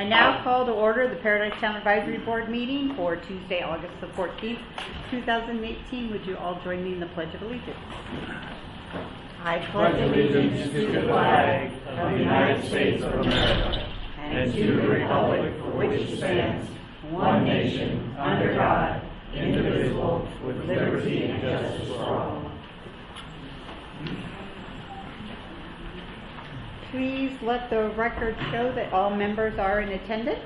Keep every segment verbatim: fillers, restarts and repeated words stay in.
I now call to order the Paradise Town Advisory Board meeting for Tuesday, August the fourteenth, two thousand eighteen. Would you all join me in the Pledge of Allegiance? I pledge allegiance to the flag of the United States of America and to the republic for which it stands, one nation, under God, indivisible, with liberty and justice for all. Please let the record show that all members are in attendance.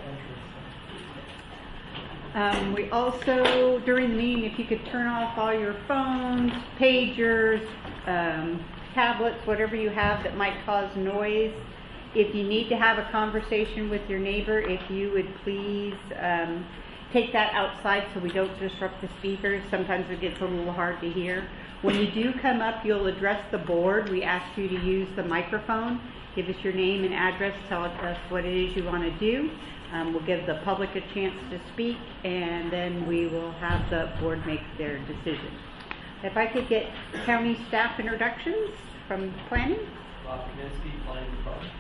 Um, we also, during the meeting, if you could turn off all your phones, pagers, um, tablets, whatever you have that might cause noise. If you need to have a conversation with your neighbor, if you would please um, take that outside so we don't disrupt the speakers. Sometimes it gets a little hard to hear. When you do come up, you'll address the board. We ask you to use the microphone. Give us your name and address. Tell us what it is you want to do. Um, we'll give the public a chance to speak, and then we will have the board make their decision. If I could get county staff introductions from planning. Bob Kaminsky, Planning Department.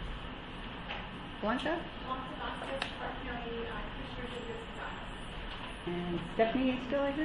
Blanca. Blanca Vasquez, Park County uh, Commissioner's Business Office. And Stephanie is still here?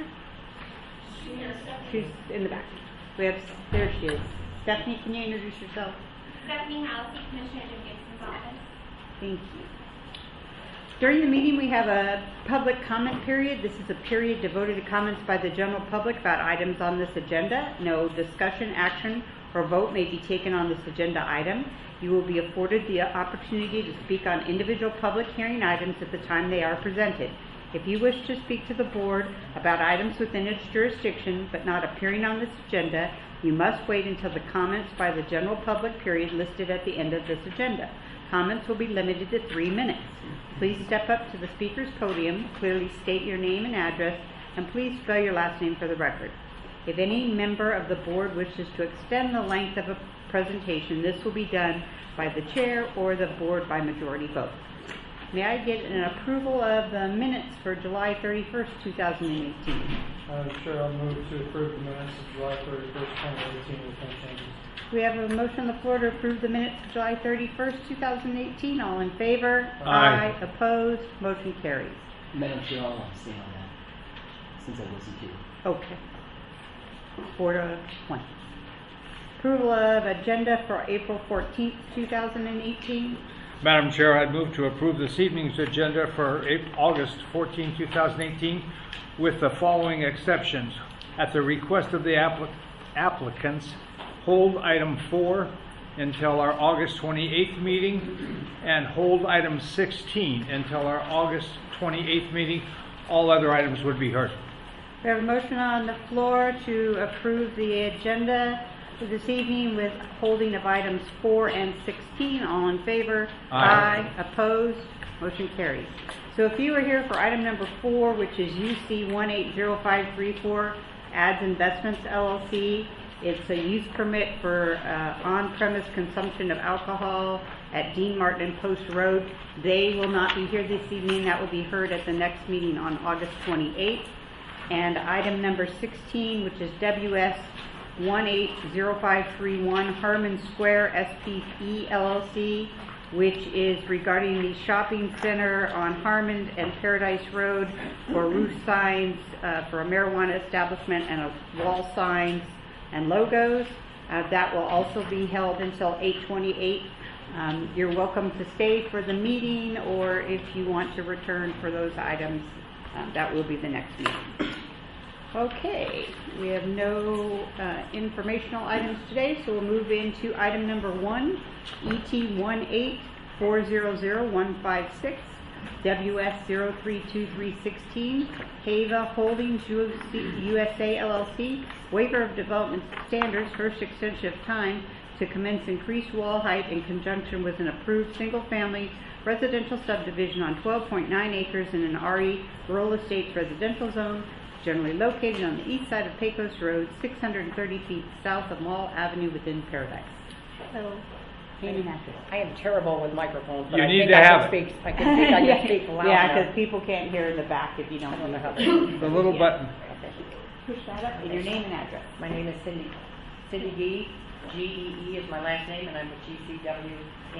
Here, Stephanie. She's in the back. We have, there she is. Stephanie, can you introduce yourself? Stephanie Halsey, Commissioner of Gibson's office. Thank you. During the meeting, we have a public comment period. This is a period devoted to comments by the general public about items on this agenda. No discussion, action, or vote may be taken on this agenda item. You will be afforded the opportunity to speak on individual public hearing items at the time they are presented. If you wish to speak to the board about items within its jurisdiction but not appearing on this agenda, you must wait until the comments by the general public period listed at the end of this agenda. Comments will be limited to three minutes. Please step up to the speaker's podium, clearly state your name and address, and please spell your last name for the record. If any member of the board wishes to extend the length of a presentation, this will be done by the chair or the board by majority vote. May I get an approval of the minutes for July thirty-first, two thousand eighteen? Madam Chair, I'll move to approve the minutes of July thirty-first, twenty eighteen with no changes. We have a motion on the floor to approve the minutes of July thirty-first, two thousand eighteen. All in favor? Aye. Aye. Opposed? Motion carries. Madam Chair, I'll abstain on that, since I wasn't here. Okay. Four to one. Approval of agenda for April fourteenth, two thousand eighteen. Madam Chair, I'd move to approve this evening's agenda for August fourteenth, two thousand eighteen with the following exceptions. At the request of the applic applicants, hold item four until our August twenty-eighth meeting and hold item sixteen until our August twenty-eighth meeting. All other items would be heard. We have a motion on the floor to approve the agenda for this evening with holding of items four and sixteen. All in favor? Aye. Aye. Opposed? Motion carries. So if you are here for item number four, which is U C one eight zero five three four, Ads Investments L L C, it's a use permit for uh, on-premise consumption of alcohol at Dean Martin and Post Road. They will not be here this evening. That will be heard at the next meeting on August twenty-eighth. And item number sixteen, which is W S one eight zero five three one, Harmon Square S P E L L C, which is regarding the shopping center on Harmon and Paradise Road for roof signs uh, for a marijuana establishment and a wall signs and logos. Uh, that will also be held until eight twenty-eight. Um, you're welcome to stay for the meeting, or if you want to return for those items, um, that will be the next meeting. Okay, we have no uh, informational items today, so we'll move into item number one, E T one eight four zero zero one five six, W S zero three two three one six, Hava Holdings U S A L L C, waiver of development standards, first extension of time to commence increased wall height in conjunction with an approved single-family residential subdivision on twelve point nine acres in an R E rural estates residential zone, generally located on the east side of Pecos Road, six hundred thirty feet south of Mall Avenue within Paradise. Hello. Name and address. I am terrible with microphones, but You I need think to I have can speak. I can think I can speak loud Yeah, enough. because people can't hear in the back if you don't. I don't know how use The little Yeah. button. Okay. Push that up. And your name and address. My name is Cindy. Cindy Gee. G E E is my last name, and I'm with G C W Incorporated.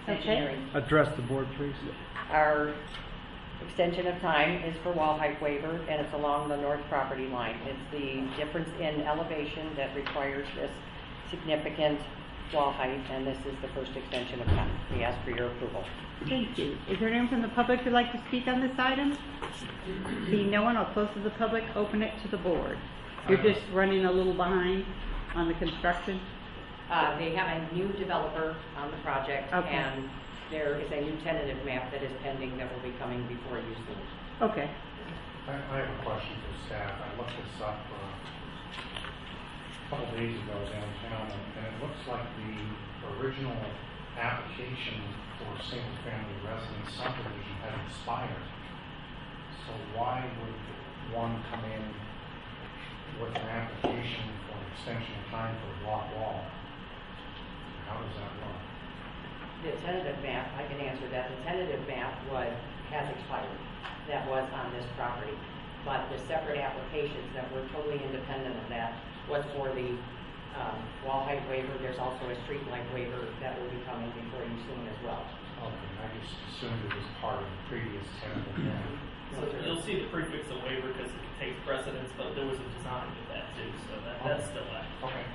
Engineering. Address the board, please. Our extension of time is for wall height waiver, and it's along the north property line. It's the difference in elevation that requires this significant wall height, and this is the first extension of time. We ask for your approval. Thank you. Is there anyone from the public who'd like to speak on this item? Seeing no one, I'll close to the public, open it to the board. You're just running a little behind on the construction? Uh, they have a new developer on the project, Okay. and there is a new tentative map that is pending that will be coming before you soon. Okay. I, I have a question for staff. I looked this up uh, a couple days ago downtown, and, and it looks like the original application for single-family residence subdivision had expired. So why would one come in with an application for an extension of time for a block wall? How does that work? The tentative map, I can answer that. The tentative map was, has expired. That was on this property. But the separate applications that were totally independent of that was for the um, wall height waiver. There's also a street light waiver that will be coming before you soon as well. Okay, I just assumed it was part of the previous tentative map. So you'll see the prefix of waiver because it takes precedence, but there was a design with that too, so that, that's still active. Okay.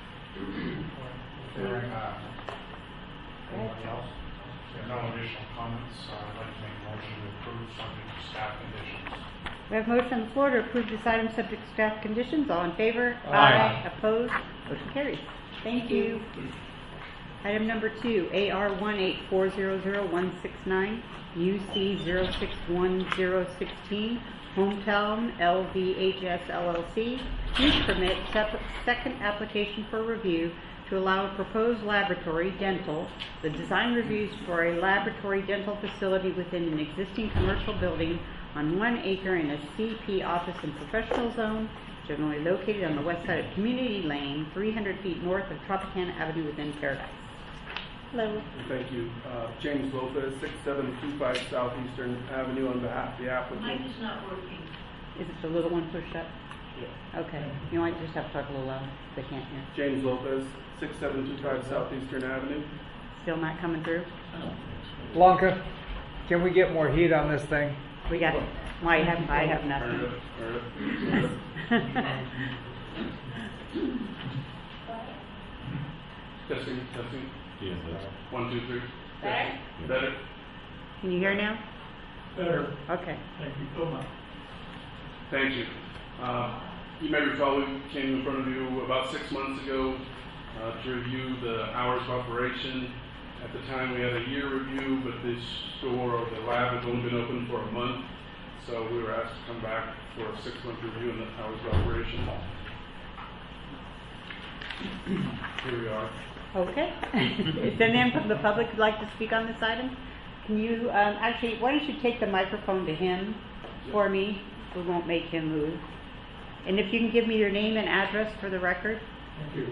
If there are, uh, anybody else? If there are no additional comments, uh, I'd like to make a motion to approve subject to staff conditions. We have a motion on the floor to approve this item subject to staff conditions. All in favor? Aye. Opposed? Motion carries. Thank you. Item number two, A R one eight four zero zero one six nine, U C zero six one zero one six, Hometown L V H S L L C, use permit, sep- second application for review to allow a proposed laboratory dental, the design reviews for a laboratory dental facility within an existing commercial building on one acre in a C P office and professional zone, generally located on the west side of Community Lane, three hundred feet north of Tropicana Avenue within Paradise. Hello. Thank you. Uh, James Lopez, six seven two five Southeastern Avenue, on behalf of the applicant. Mine is not working. Is it the little one pushed up? Yeah. Okay. You might just have to talk a little loud. They can't hear. James Lopez, six seven two five Southeastern Avenue. Still not coming through? Blanca, can we get more heat on this thing? We got, well, I have, I have Heard nothing. it, heard it. Testing, testing. Yes, Uh, One, two, three. Better? Better? Can you hear now? Better. Okay. Thank you so much. Thank you. Uh, you may recall we came in front of you about six months ago uh, to review the hours of operation. At the time, we had a year review, but this store or the lab has only been open for a month, so we were asked to come back for a six-month review in the hours of operation. Here we are. Okay. Is there anyone from the public who'd like to speak on this item? Can you, um, actually, why don't you take the microphone to him for me? We won't make him move. And if you can give me your name and address for the record. Thank you.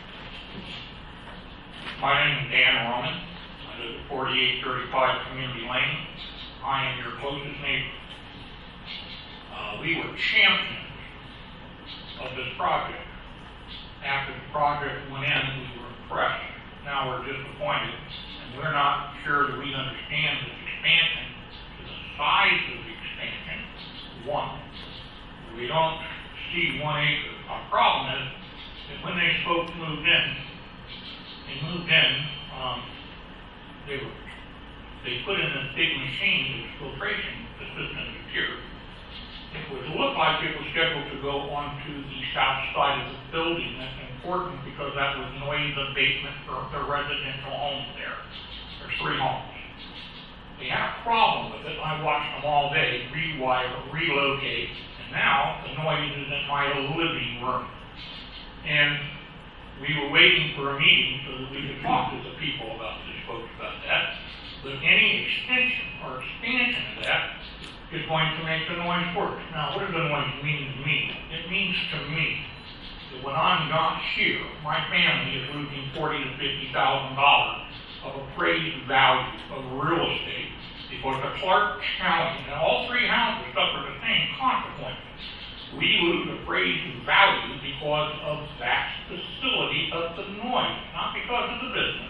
My name is Dan Roman. I live at forty-eight thirty-five Community Lane. I am your closest neighbor. Uh, we were champions of this project. After the project went in, we were impressed. Now we're disappointed, and we're not sure that we understand this expansion, to the size of the expansion. One, we don't see one acre. Our problem is that when they folks moved in, they moved in, um, they were, they put in this big machine, this filtration system is pure. It would look like it was scheduled to go onto the south side of the building. That's important because that would noise abatement for the residential homes there. There's three homes. They had a problem with it. I watched them all day, rewire, relocate, and now the noise is in my living room. And we were waiting for a meeting so that we could talk to the people about this, folks about that. But any extension or expansion of that is going to make the noise worse. Now, what does the noise mean to me? It means to me that when I'm not here, my family is losing forty to fifty thousand dollars of appraised value of real estate because the Clark County and all three houses suffer the same consequences. We lose appraised value because of that facility of the noise, not because of the business.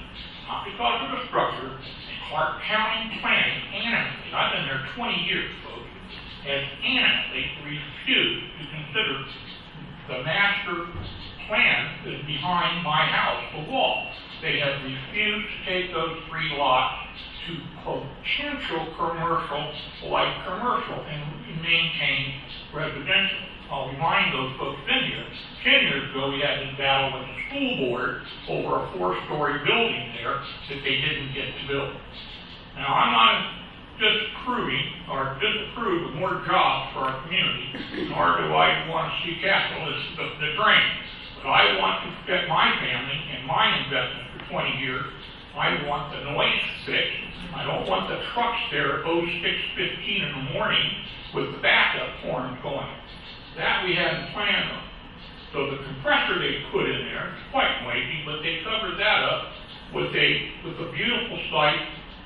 not because of the structure, and Clark County Planning animately, I've been there twenty years, folks, has animately refused to consider the master plan that is behind my house, the wall. They have refused to take those three lots to potential commercial, like commercial, and maintain residential. I'll remind those folks in here, ten years ago we had this battle with the school board over a four-story building there that they didn't get to build. Now, I'm not disapproving or disapprove of more jobs for our community, nor do I want to see capitalists the, the drain. But I want to protect my family and my investment for twenty years. I want the noise fixed. I don't want the trucks there at oh six fifteen in the morning with the backup horns going. That we hadn't planned on. So the compressor they put in there is quite noisy, but they covered that up with a with a beautiful sight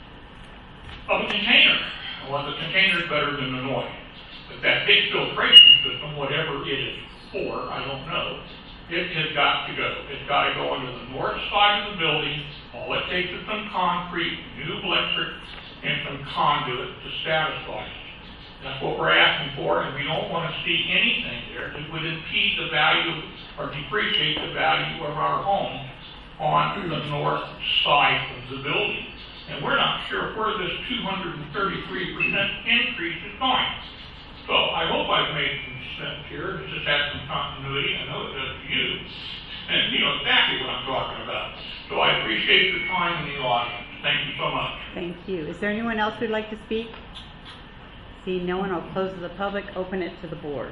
of a container. Well, the container is better than the noise. But that big filtration system, whatever it is for, I don't know, it has got to go. It's got to go into the north side of the building. All it takes is some concrete, new electric, and some conduit to satisfy it. That's what we're asking for, and we don't want to see anything there that would impede the value or depreciate the value of our home on the north side of the building. And we're not sure where this two hundred thirty-three percent increase is going. So I hope I've made some sense here. This just has some continuity. I know it does to you. And you know exactly what I'm talking about. So I appreciate your time in the audience. Thank you so much. Thank you. Is there anyone else who'd like to speak? See no one, I'll close to the public, open it to the board.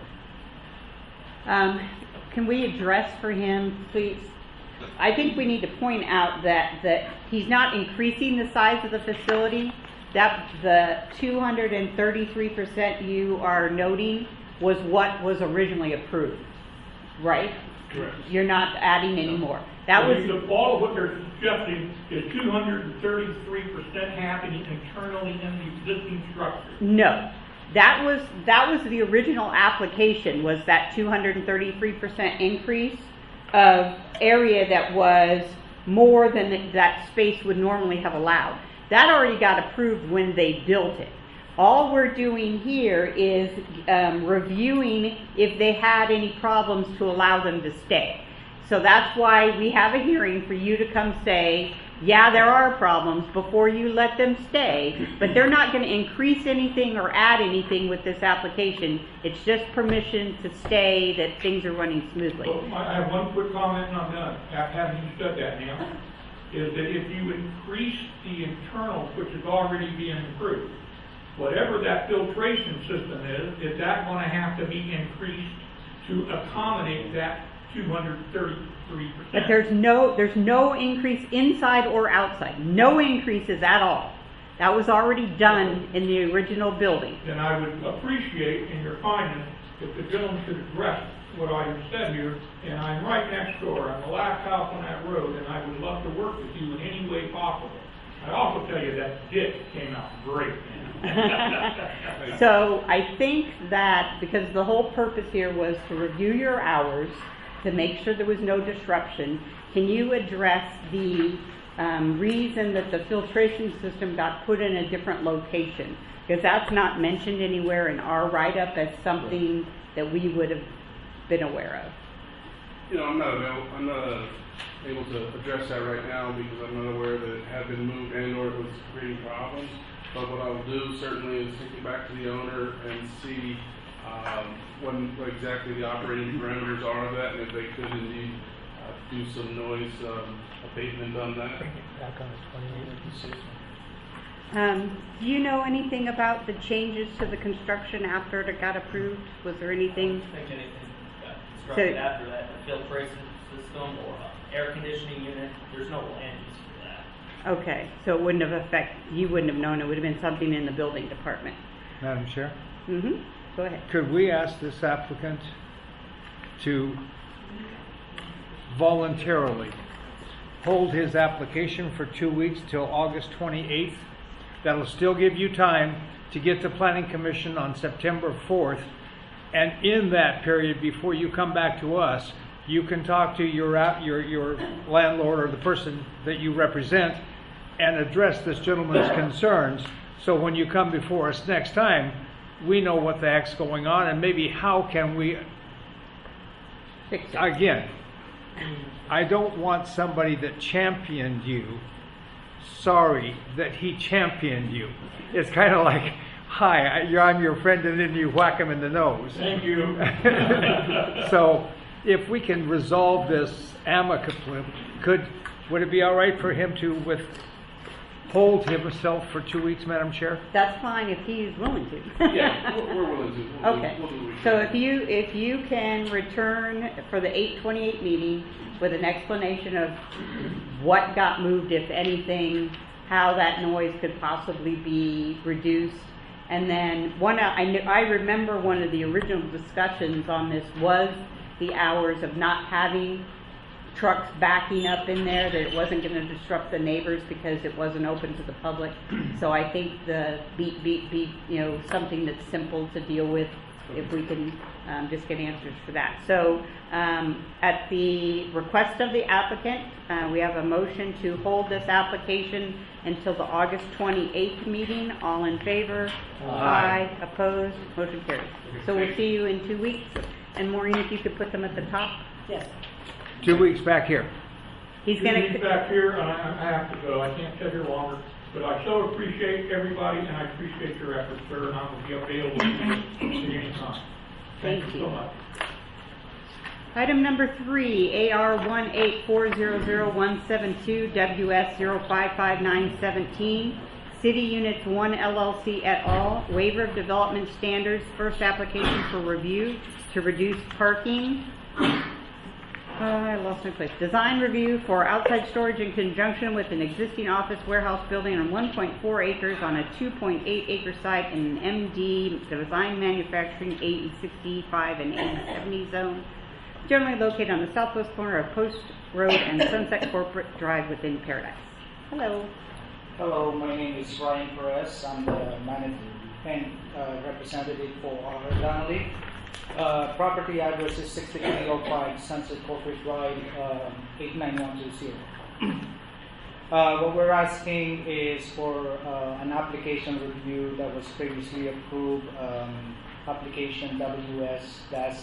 Um, can we address for him, please? I think we need to point out that, that he's not increasing the size of the facility. That the two hundred thirty-three percent you are noting was what was originally approved, right? Correct. You're not adding any more. That was the, all of what they're suggesting is two hundred thirty-three percent happening internally in the existing structure. no. That was that was the original application, was that two hundred thirty-three percent increase of area that was more than that space would normally have allowed. That already got approved when they built it. All we're doing here is um, reviewing if they had any problems to allow them to stay. So that's why we have a hearing for you to come say, yeah, there are problems before you let them stay, but they're not going to increase anything or add anything with this application. It's just permission to stay, that things are running smoothly. Well, I have one quick comment and I'm done. Having you said that now, is that if you increase the internal, which is already being improved, whatever that filtration system is, is that going to have to be increased to accommodate that two hundred thirty-three percent? But there's no there's no increase inside or outside. No increases at all. That was already done in the original building. Then I would appreciate in your findings if the gentleman could address what I have said here, and I'm right next door. I'm the last house on that road, and I would love to work with you in any way possible. I'd also tell you that ditch came out great. So I think that because the whole purpose here was to review your hours, to make sure there was no disruption, can you address the um, reason that the filtration system got put in a different location? Because that's not mentioned anywhere in our write-up as something that we would have been aware of. You know, I'm not available, I'm not uh, able to address that right now because I'm not aware that it had been moved and or it was creating problems. But what I'll do certainly is take it back to the owner and see um, what, what exactly the operating parameters are of that, and if they could indeed uh, do some noise um, abatement on that. Back on the twenty-eighth. Um, do you know anything about the changes to the construction after it got approved? Was there anything? I don't think anything got constructed So- after that. The filtration system or uh, air conditioning unit, there's no land use for that. Okay, so it wouldn't have affected, you wouldn't have known, it would have been something in the building department. Madam Chair, Mm-hmm, go ahead. could we ask this applicant to voluntarily hold his application for two weeks till August twenty-eighth? That'll still give you time to get to Planning Commission on September fourth. And in that period, before you come back to us, you can talk to your, your, your landlord or the person that you represent and address this gentleman's concerns, so when you come before us next time, we know what the heck's going on, and maybe how can we, Fix it. again, I don't want somebody that championed you, sorry that he championed you. It's kind of like, hi, I- you're- I'm your friend, and then you whack him in the nose. Thank you. So if we can resolve this amicably, could, would it be all right for him to withhold himself for two weeks, Madam Chair? That's fine if he's willing to. Yeah, we're, we're willing to. We'll do- Okay, we'll do what we so can. if you, if you can return for the eight twenty-eight meeting with an explanation of what got moved, if anything, how that noise could possibly be reduced, and then one, I knew, I remember one of the original discussions on this was the hours of not having trucks backing up in there, that it wasn't going to disrupt the neighbors because it wasn't open to the public. So I think the beep, beep, beep, you know, something that's simple to deal with, if we can um, just get answers for that. So um, at the request of the applicant, uh, we have a motion to hold this application until the August twenty-eighth meeting. All in favor? Aye. Opposed? Motion carries. So we'll see you in two weeks. And Maureen, if you could put them at the top. Yes. Two weeks back here. He's Two going weeks to. back here, and I, I have to go. I can't stay here longer. But I so appreciate everybody, and I appreciate your efforts, sir, and I will be available to you at any time. Thank, Thank you you. so much. Item number three, A R one eight four zero zero one seven two, W S zero five five nine one seven, City Units one L L C et al., waiver of development standards, first application for review to reduce parking. Uh, I lost my place. Design review for outside storage in conjunction with an existing office warehouse building on one point four acres on a two point eight acre site in an M D Design Manufacturing eighty sixty-five and eighty seventy zone, generally located on the southwest corner of Post Road and Sunset Corporate Drive within Paradise. Hello. Hello, my name is Ryan Perez. I'm the manager and uh, representative for our Donnelly. Uh, property address is sixty-three oh five Sunset Corporate Drive, uh, eight nine one two zero. Uh, what we're asking is for uh, an application review that was previously approved, um, application W S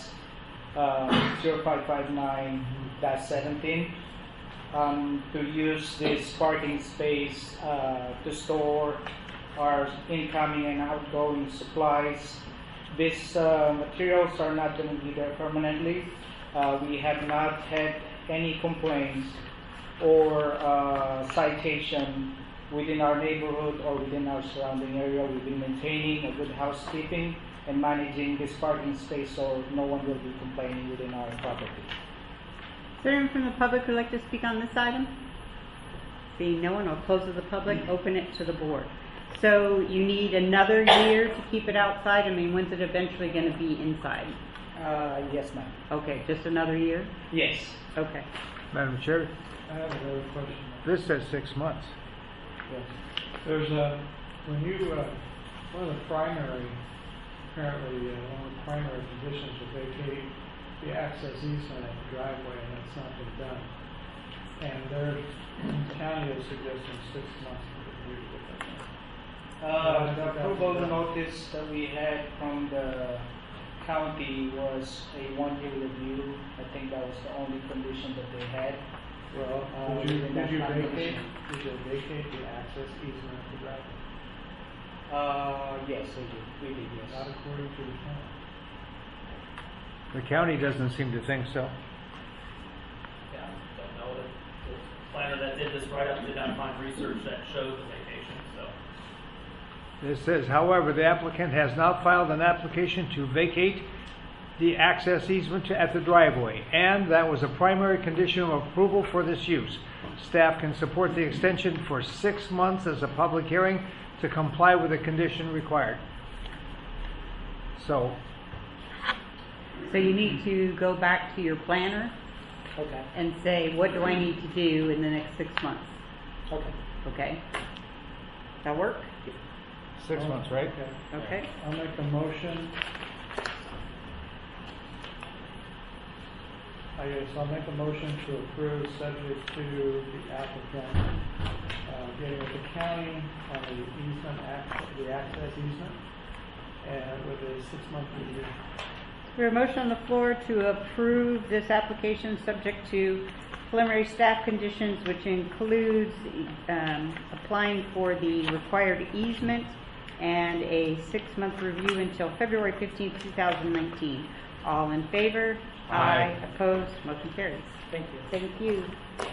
zero five five nine seventeen. Um, to use this parking space uh, to store our incoming and outgoing supplies. These uh, materials are not going to be there permanently. Uh, we have not had any complaints or uh, citation within our neighborhood or within our surrounding area. We've been maintaining a good housekeeping and managing this parking space so no one will be complaining within our property. Is there anyone from the public who would like to speak on this item? Seeing no one, I'll close to the public, open it to the board. So you need another year to keep it outside? I mean, when's it eventually going to be inside? Uh, yes, ma'am. Okay, just another year? Yes. Okay. Madam Chair, I have another question. this says six months. Yes. There's a, when you, uh, one of the primary, apparently, uh, one of the primary conditions to vacate the access easement at the driveway, and that's not been done. And their county is suggesting six months for review to get that done. Uh, the approval notice that we had from the county was a one-year review. I think that was the only condition that they had. Well, Uh, did you, within did that you time vacate, condition. did you vacate the access easement at the driveway? Uh, yes, we did. We did, Not yes. according to the county. The county doesn't seem to think so. Yeah, don't know that the planner that did this write-up did not find research that showed the vacation, so. It says, however, the applicant has not filed an application to vacate the access easement to- at the driveway, and that was a primary condition of approval for this use. Staff can support the extension for six months as a public hearing to comply with the condition required. So, So you need to go back to your planner Okay. and say, what do I need to do in the next six months? Okay. Okay? That work? six months, right? Okay. Okay? I'll make a motion. I guess I'll make a motion to approve subject to the applicant uh, getting with the county on the easement, ac- the access easement, and with a six-month review. We have a motion on the floor to approve this application subject to preliminary staff conditions, which includes um, applying for the required easement and a six-month review until February fifteenth, two thousand nineteen. All in favor? Aye. Opposed? Motion carries. Thank you. Thank you.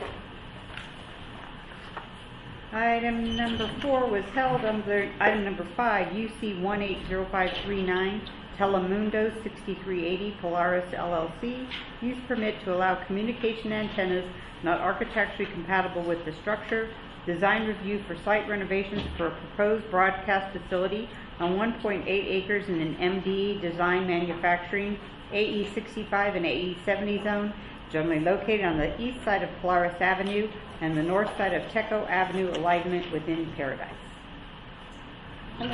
Item number four was held under item number five, U C one eight zero five three nine, Telemundo sixty-three eighty Polaris L L C, use permit to allow communication antennas not architecturally compatible with the structure, design review for site renovations for a proposed broadcast facility on one point eight acres in an M D E design manufacturing A E sixty-five and A E seventy zone, generally located on the east side of Polaris Avenue and the north side of Teco Avenue alignment within Paradise. Hello.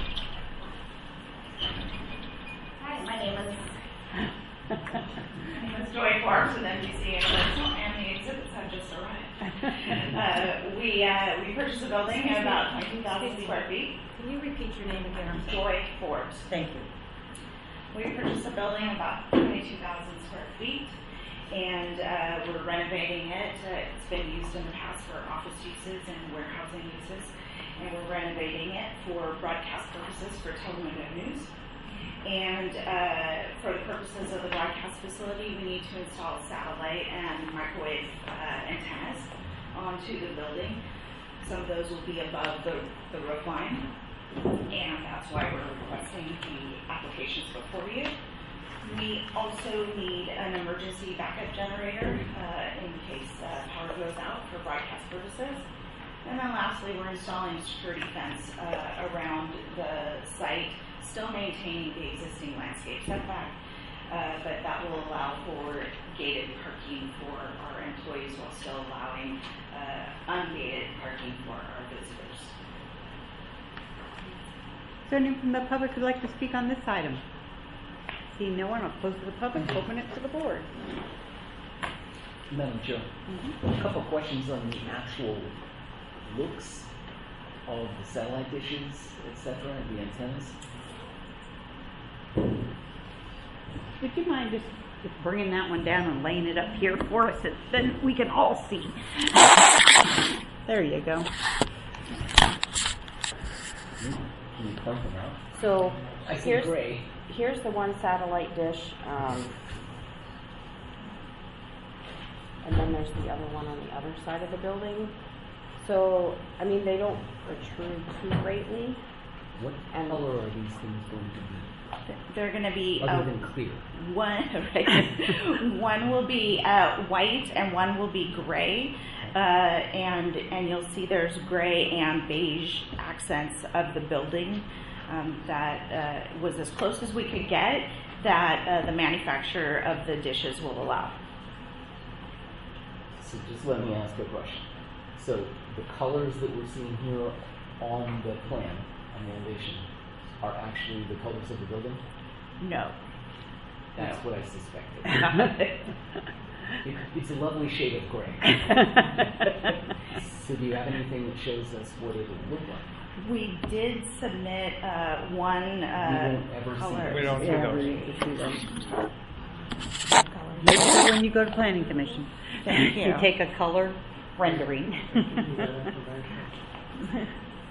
Hi, my name is my name is Joy Forbes with N B C International, and the exhibits have just arrived. uh, we uh, we purchased a building at about twenty-two thousand square feet. Can you repeat your name again? I'm sorry. Joy Forbes. Thank you. We purchased a building about twenty-two thousand square feet, and uh, we're renovating it. Uh, it's been used in the past for office uses and warehousing uses, and we're renovating it for broadcast purposes for Telemundo News. And uh, for the purposes of the broadcast facility, we need to install satellite and microwave uh, antennas onto the building. Some of those will be above the, the roof line, and that's why we're requesting the applications before you. We also need an emergency backup generator uh, in case uh, power goes out for broadcast purposes. And then lastly, we're installing a security fence uh, around the site, still maintaining the existing landscape setback, uh, but that will allow for gated parking for our employees while still allowing uh, ungated parking for our visitors. Is there anyone from the public who'd like to speak on this item? Seeing no one, I'll close to the public, open it to the board. Madam Chair, Mm-hmm. a couple of questions on the actual looks of the satellite dishes, et cetera, and the antennas. Would you mind just just bringing that one down and laying it up here for us, and then we can all see? There you go. Can you point them out? So I see here's gray. here's the one satellite dish, um, and then there's the other one on the other side of the building. So I mean, they don't protrude too greatly. What And- color are these things going to be? They're going to be Other uh, than clear. one. Right, one will be uh, white and one will be gray, uh, and and you'll see there's gray and beige accents of the building. Um, that uh, was as close as we could get that uh, the manufacturer of the dishes will allow. So just let me ask a question. So the colors that we're seeing here on the plan, on the elevation, are actually the colors of the building? No. That's No. what I suspected. it, it's a lovely shade of gray. So do you have anything that shows us what it would look like? We did submit uh, one uh, We won't ever see color. those. We don't see Yeah, those. we need to see those. Make sure when you go to planning commission, Thank you. take a color rendering. Give you that information.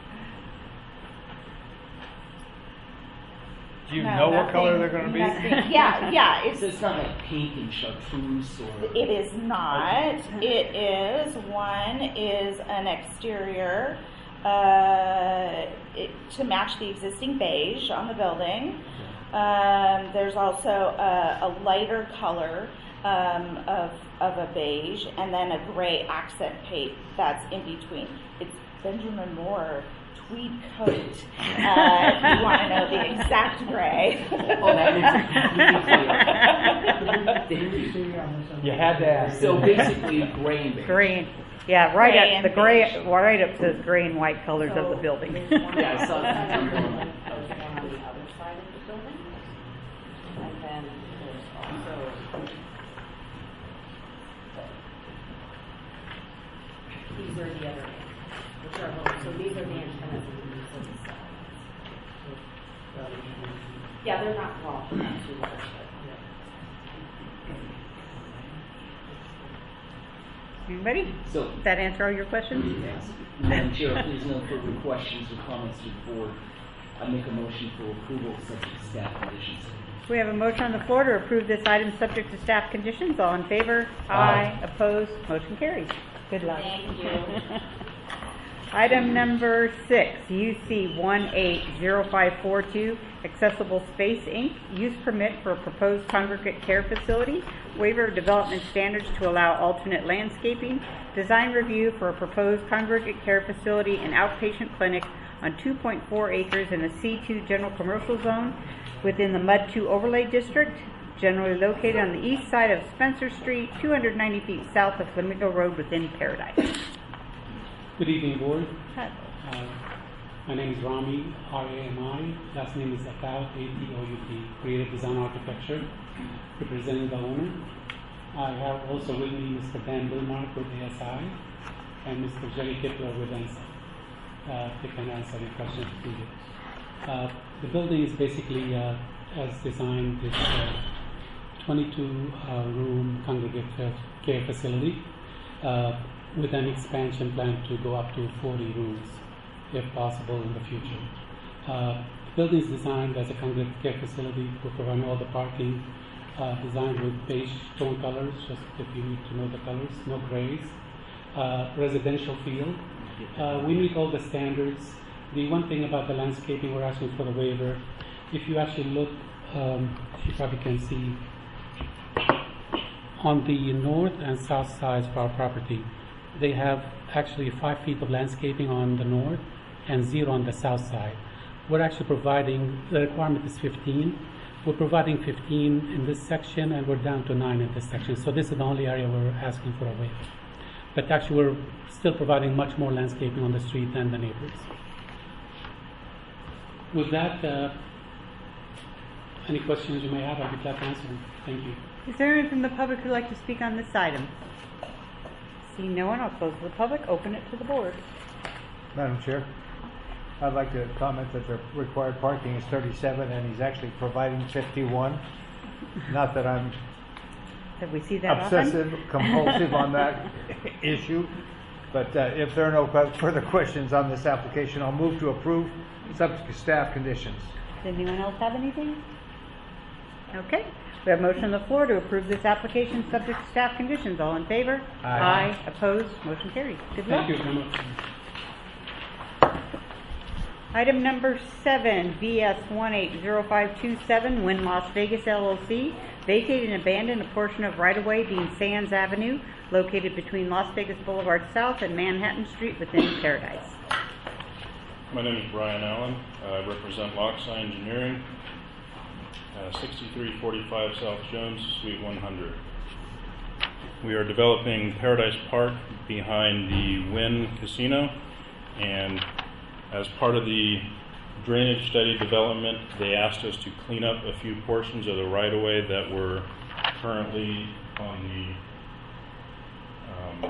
Do you No, know what nothing- color they're going to be? nothing- Yeah, yeah. It's So it's not like paint and chartreuse or... It is not. It is, one is an exterior uh, it, to match the existing beige on the building. Um, there's also a, a lighter color um, of, of a beige, and then a gray accent paint that's in between. It's Benjamin Moore tweed coat, uh, if you want to know the exact gray. Oh, that makes it completely clear. Can you see on this one? You had to ask. So basically gray and beige. Gray, yeah, right Gray up, the and gray, beige. right up says gray and white colors of the So building. there's one Yeah, I saw on that. the building, there's one on the other side of the building, and then there's also these are the other ones, which are lower, so these are the antennas and these are the satellites. That would be- Yeah, they're not, well, they're not too large, but. Anybody? So, Does that answer all your questions? yes. Madam Chair, if there's no further questions or comments to the board, I make a motion for approval subject to staff conditions. We have a motion on the floor to approve this item subject to staff conditions. All in favor? Aye. Opposed? Motion carries. Good luck. Thank you. Item number six, U C one eight zero five four two, Accessible Space Incorporated, use permit for a proposed congregate care facility, waiver of development standards to allow alternate landscaping, design review for a proposed congregate care facility and outpatient clinic on two point four acres in a C two general commercial zone within the M U D two overlay district, generally located on the east side of Spencer Street, two hundred ninety feet south of Flamingo Road within Paradise. Good evening, board. Hi. Uh, my name is Rami, R A M I. Last name is Atout, A T O U T, Creative Design Architecture, representing the owner. I have also with me Mister Dan Billmark with A S I and Mister Jerry Kipler with ANSA. Uh, they can answer any questions needed. Uh, the building is basically, uh, as designed, it's a twenty-two uh, room congregate care facility. Uh, with an expansion plan to go up to forty rooms, if possible, in the future. Uh, the building is designed as a congregate care facility. We provide all the parking, uh, designed with beige tone colors, just if you need to know the colors, no grays. Uh, residential feel. Uh, we meet all the standards. The one thing about the landscaping, we're asking for the waiver. If you actually look, um, you probably can see, on the north and south sides of our property, they have actually five feet of landscaping on the north and zero on the south side. We're actually providing, the requirement is fifteen. We're providing fifteen in this section and we're down to nine in this section. So this is the only area we're asking for a waiver. But actually we're still providing much more landscaping on the street than the neighbors. With that, uh, any questions you may have, I'll be glad to answer them. Thank you. Is there anyone from the public who'd like to speak on this item? Seeing no one, I'll close the public, open it to the board. Madam Chair, I'd like to comment that the required parking is thirty-seven and he's actually providing fifty-one. Not that I'm Have we see that often? obsessive compulsive on that issue, but uh, if there are no que- further questions on this application, I'll move to approve subject to staff conditions. Does anyone else have anything? Okay. We have a motion on the floor to approve this application subject to staff conditions. All in favor? Aye. Opposed? Motion carries. Good luck. Thank you very much. Item number seven, V S one eight zero five two seven, Wynn Las Vegas L L C, vacate and abandon a portion of right-of-way being Sands Avenue, located between Las Vegas Boulevard South and Manhattan Street within Paradise. My name is Brian Allen. I represent Loxi Engineering, uh, sixty-three forty-five South Jones, Suite one hundred. We are developing Paradise Park behind the Wynn Casino, and as part of the drainage study development, they asked us to clean up a few portions of the right-of-way that were currently on the um,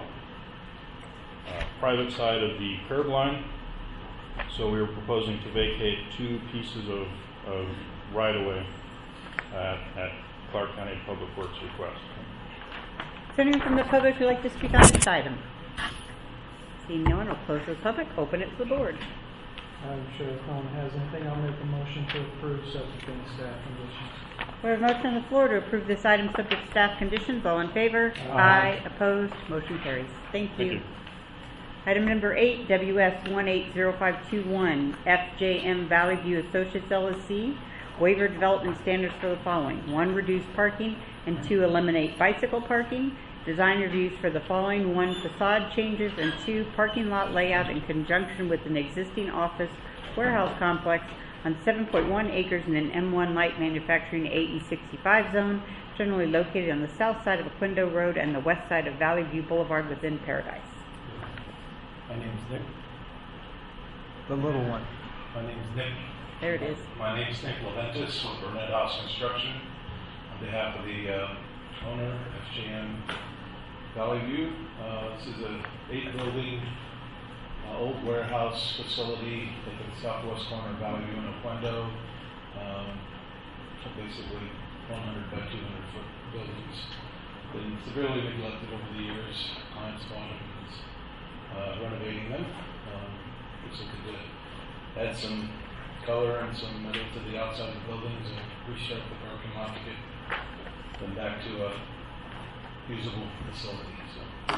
uh, private side of the curb line. So we were proposing to vacate two pieces of, of right-of-way at, at Clark County Public Works request. Is there anyone from the public who'd like to speak on this item? Seeing no one, I'll close the public, open it to the board. I'm sure if no one has anything, I'll make a motion to approve subject to staff conditions. We have a motion on the floor to approve this item subject to staff conditions. All in favor? Aye. Opposed? Motion carries. Thank you. Thank you. Item number eight, W S one eight zero five two one, F J M Valley View Associates L L C, waiver development standards for the following. One, reduce parking, and two, eliminate bicycle parking. Design reviews for the following. One, facade changes, and two, parking lot layout in conjunction with an existing office warehouse complex on seven point one acres in an M one light manufacturing A E sixty-five zone, generally located on the south side of Aquindo Road and the west side of Valley View Boulevard within Paradise. My name is Nick. The little one. My name is Nick. There it is. My name is Nick Leventis from Burnett House Construction. On behalf of the uh, owner, F J M Valley View, uh, this is an eight building uh, uh, old warehouse facility at the southwest corner of Valley View and Oquendo. Um, so basically one hundred by two hundred foot buildings. Been severely neglected over the years. Clients bought them and is uh, renovating them. Um, looks looking good. Add some color and some metal to the outside of the buildings and restart the parking lot to get them back to a usable facility. So,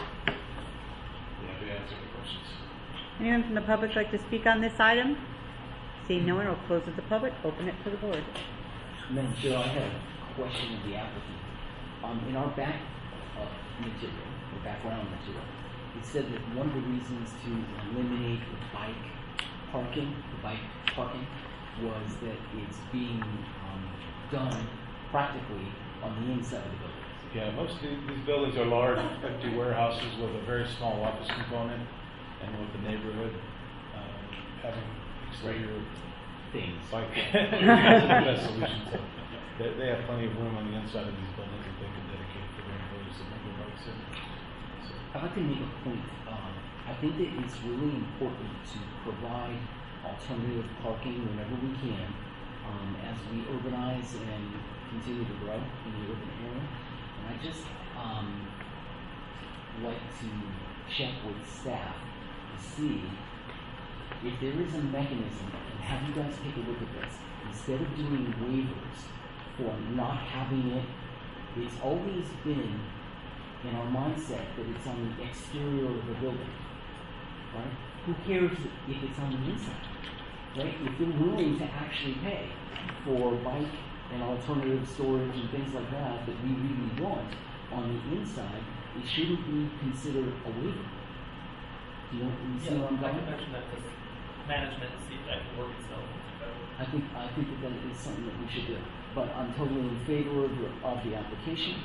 yeah, happy to answer the questions. Anyone from the public like to speak on this item? Seeing no one, will close it to the public, open it to the board. Madam Chair, I have a question of the applicant. Um, in our back uh, material, or background material, it said that one of the reasons to eliminate the bike parking, the bike parking, was that it's being um, done practically on the inside of the building. Yeah, most of the- these buildings are large, empty warehouses with a very small office component, and with the neighborhood um, having exterior things. Bike isn't the best solution. So they, they have plenty of room on the inside of these buildings that they can dedicate for their employees to bring their bikes in. So, I'd like to make a point. Um, I think that it's really important to provide alternative parking whenever we can um, as we urbanize and continue to grow in the urban area. And I just um, like to check with staff to see if there is a mechanism, and have you guys take a look at this. Instead of doing waivers for not having it, it's always been in our mindset that it's on the exterior of the building, right? Who cares if it's on the inside, right? If they're willing to actually pay for bike and alternative storage and things like that that we really want on the inside, it shouldn't be considered a waiver. Do you, know, you see Yeah, what I'm I going? can mention that to management and see if that can work itself. I think I think that, that is something that we should do. But I'm totally in favor of the, of the application.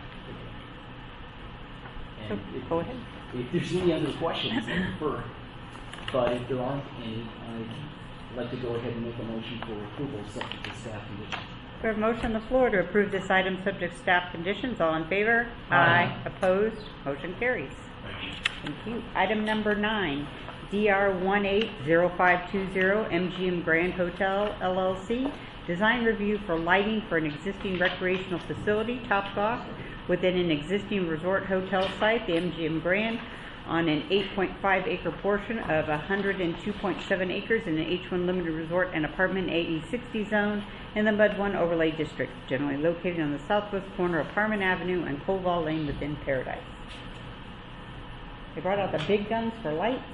And if, Go ahead. If there's any other questions, I prefer. But if there aren't any, I'd like to go ahead and make a motion for approval subject to staff conditions. We have a motion on the floor to approve this item subject to staff conditions. All in favor? Aye. Opposed? Motion carries. Thank you. Item number nine, D R one eight zero five two zero M G M Grand Hotel L L C. Design review for lighting for an existing recreational facility, Topgolf, within an existing resort hotel site, the M G M Grand, on an eight point five acre portion of one hundred two point seven acres in the H one Limited Resort and Apartment A E sixty zone in the Mud one Overlay District, generally located on the southwest corner of Harmon Avenue and Koval Lane within Paradise. They brought out the big guns for lights.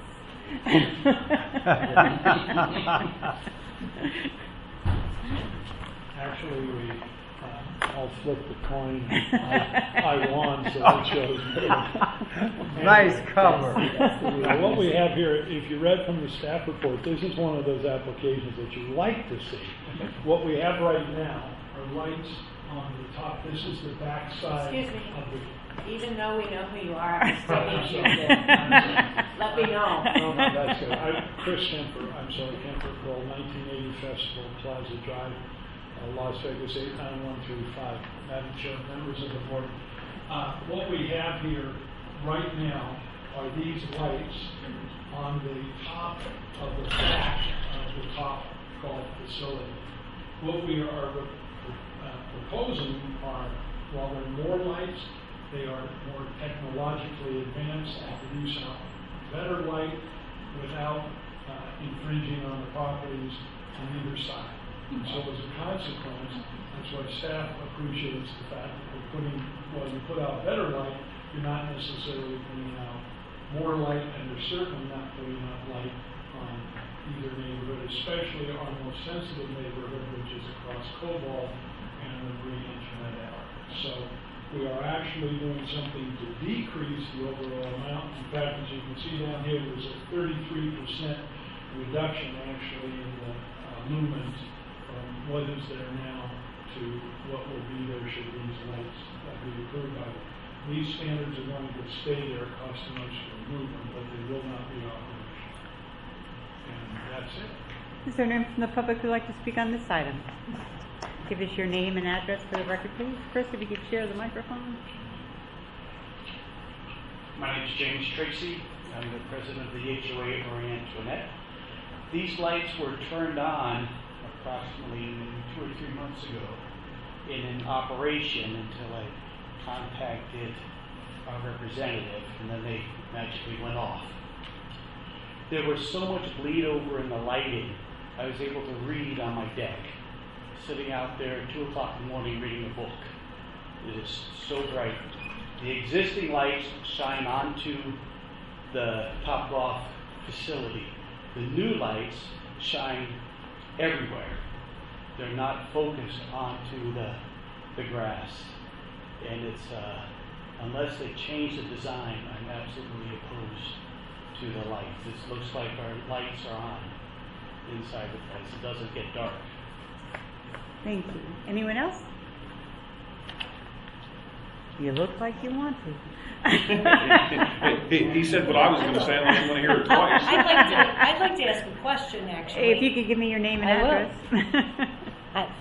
Actually, we uh, all flipped the coin. I, I won, so that shows me. Nice cover. Now, what we have here, if you read from the staff report, this is one of those applications that you like to see. What we have right now are lights on the top. This is the back side Excuse me. of the. Even though we know who you are, I'm still I'm interested. sorry. Let me know. No, no, that's good. I, Chris Kemper, I'm sorry, Kemper Call, nineteen eighty Festival, Plaza Drive, uh, Las Vegas, eight nine one three five. Madam Chair, members of the board. Uh, what we have here right now are these lights on the top of the back of the top golf facility. What we are uh, proposing are, while there are more lights, they are more technologically advanced and produce a better light without uh, infringing on the properties on either side. And so as a consequence, that's why staff appreciates the fact that we're putting, while you put out better light, you're not necessarily putting out more light, and you're certainly not putting out light on either neighborhood, especially our most sensitive neighborhood, which is across Cobalt and the Green Internet Hour. So we are actually doing something to decrease the overall amount. In fact, as you can see down here, there's a thirty-three percent reduction actually in the uh, lumens from what is there now to what will be there should these lights uh, be approved by them. These standards are going to stay there, costing us to remove them, but they will not be operational. And that's it. Is there anyone from the public who would like to speak on this item? Give us your name and address for the record, please. Chris, if you could share the microphone. My name is James Tracy, I'm the president of the H O A at Marie Antoinette. These lights were turned on approximately two or three months ago in an operation until I contacted our representative, and then they magically went off. There was so much bleed over in the lighting, I was able to read on my deck, sitting out there at two o'clock in the morning reading a book. It is so bright. The existing lights shine onto the Topgolf facility. The new lights shine everywhere. They're not focused onto the, the grass. And it's, uh, unless they change the design, I'm absolutely opposed to the lights. It looks like our lights are on inside the place. It doesn't get dark. Thank you. Anyone else? You look like you want to. he, he said what I was going to say, and I didn't want to hear it twice. I'd like to, I'd like to ask a question, actually. If you could give me your name and I will. address. Hi.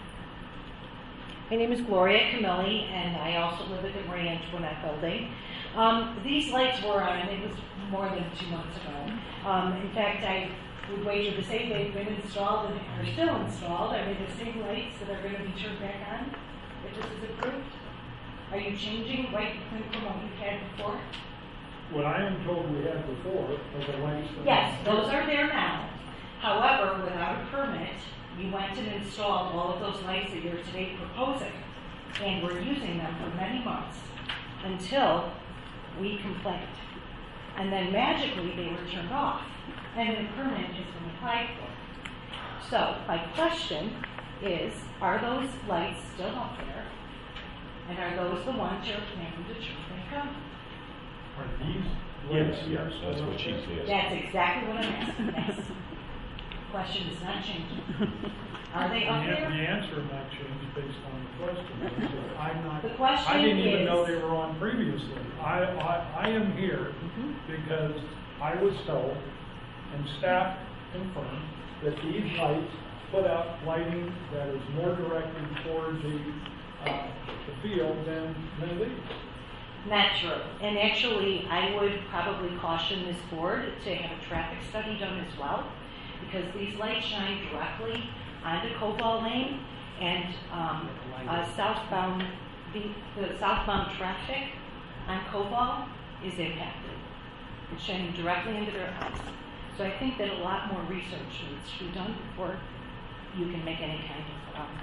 My name is Gloria Camilli, and I also live at the Marie Antoinette building. Um, these lights were on, it was more than two months ago. Um, in fact, I would wager to say they've been installed and are still installed. Are they the same lights that are going to be turned back on if this is approved? Are you changing right from what you had before? What I am told we had before are the lights that... Yes, those are there now. However, without a permit, you went and installed all of those lights that you're today proposing, and we're using them for many months until we complained. And then magically they were turned off, and the permit has been applied for. So my question is, are those lights still up there? And are those the ones you're planning to turn back on? Are these Yes, lights? yes, that's what she said. That's exactly what I'm asking. Yes. Question is not changing. Are they up The, there? the answer might change based on the question. So I'm not, The question I didn't even is- know they were on previously. I, I, I am here Mhm. because I was told, and staff confirmed, that these lights put out lighting that is more directed toward the, uh, the field than, than these. Not true. And actually, I would probably caution this board to have a traffic study done as well, because these lights shine directly onto Cobalt Lane, and um, uh, southbound, the, the southbound traffic on Cobalt is impacted. It's shining directly into their house. So I think that a lot more research needs to be done before you can make any kind of, um,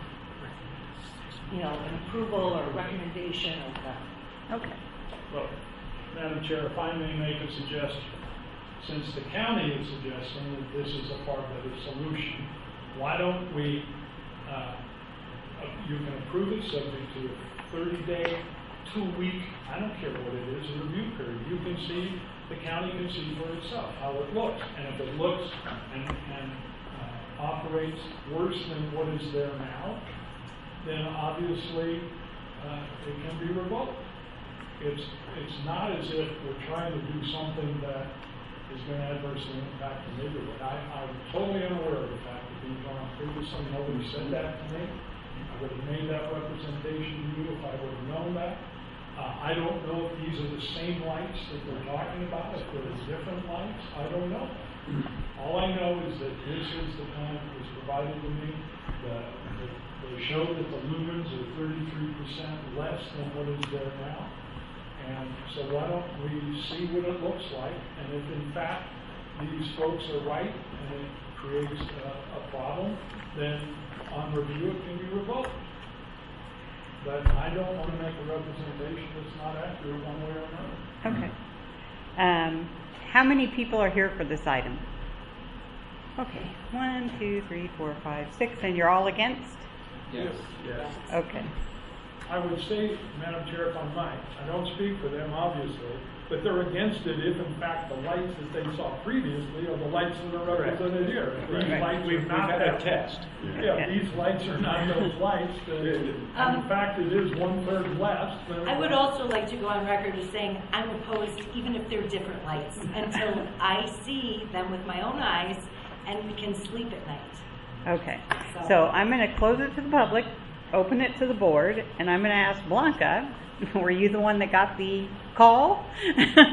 you know, an approval or recommendation or whatever. Okay. Well, Madam Chair, if I may make a suggestion, since the county is suggesting that this is a part of the solution, why don't we, uh, uh, you can approve it subject to a thirty-day, two-week, I don't care what it is, review period. You can see, the county can see for itself how it looks. And if it looks and, and uh, operates worse than what is there now, then obviously uh, it can be revoked. It's, it's not as if we're trying to do something that is going to adversely impact the neighborhood. I, I'm totally unaware of the fact that these are on previously. Nobody said that to me. I would have made that representation to you if I would have known that. Uh, I don't know if these are the same lights that we're talking about, if they're different lights. I don't know. All I know is that this is the plan that was provided to me. The, the, they show that the lumens are thirty-three percent less than what is there now. And so why don't we see what it looks like, and if in fact these folks are right and it creates a, a problem, then on review it can be revoked. But I don't want to make a representation that's not accurate one way or another. Okay. Um, how many people are here for this item? Okay. One, two, three, four, five, six, and you're all against? Yes. Yes. Okay. I would say, Madam Chair, if I might, I don't speak for them, obviously, but they're against it if, in fact, the lights that they saw previously are the lights that are represented here. If These Right. lights We've- are we've not had a that- test. Yeah, Yeah. these lights are not those lights. uh, And in fact, it is one-third less than... I would also like to go on record as saying I'm opposed, even if they're different lights, until I see them with my own eyes and can sleep at night. Okay. So I'm going to close it to the public. open it to the board, and I'm going to ask Blanca, were you the one that got the call? So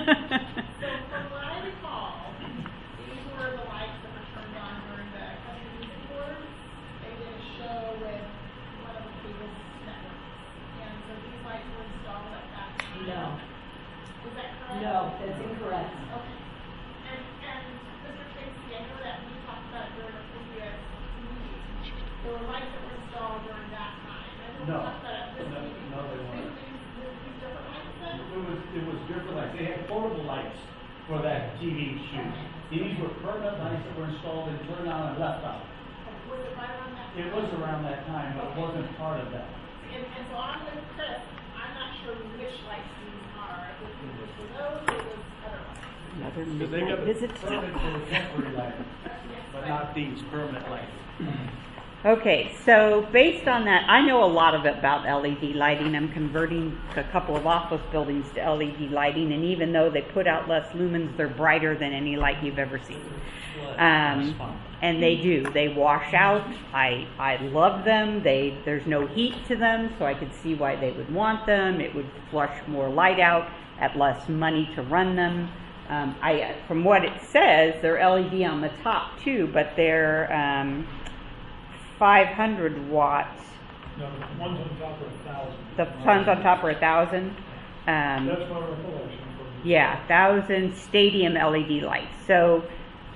from what I recall, these were the lights that were turned on during the country music awards. They did a show with one of the cable networks. And so these lights were installed at that time. No. Is that correct? No, that's incorrect. Okay. And, and Mister Tracy, I know that we talked about during a previous meeting, there were lights that were installed during that time. I know we No. talked about it at this No, meeting. no, they weren't. These- these- these different lights then? It was, it was different lights. They had portable lights for that T V shoot. These were permanent lights that were installed and turned on and left on. Was it right around that time? It was around that time, but it wasn't part of that. And, and so I'm with Chris, I'm not sure which lights these are, if it was for those or it was other lights. Another Because they got midnight visit to permit for temporary lighting, but not these permanent lights. Okay, so based on that, I know a lot of it about L E D lighting. I'm converting a couple of office buildings to L E D lighting, and even though they put out less lumens, they're brighter than any light you've ever seen. Um, and they do. They wash out. I I love them. They there's no heat to them, so I could see why they would want them. It would flush more light out at less money to run them. Um, I from what it says, they're L E D on the top too, but they're um, five hundred watts. No, the ones on top are a thousand. The ones on top are a thousand. Um, That's my recollection. from- yeah, thousand stadium L E D lights. So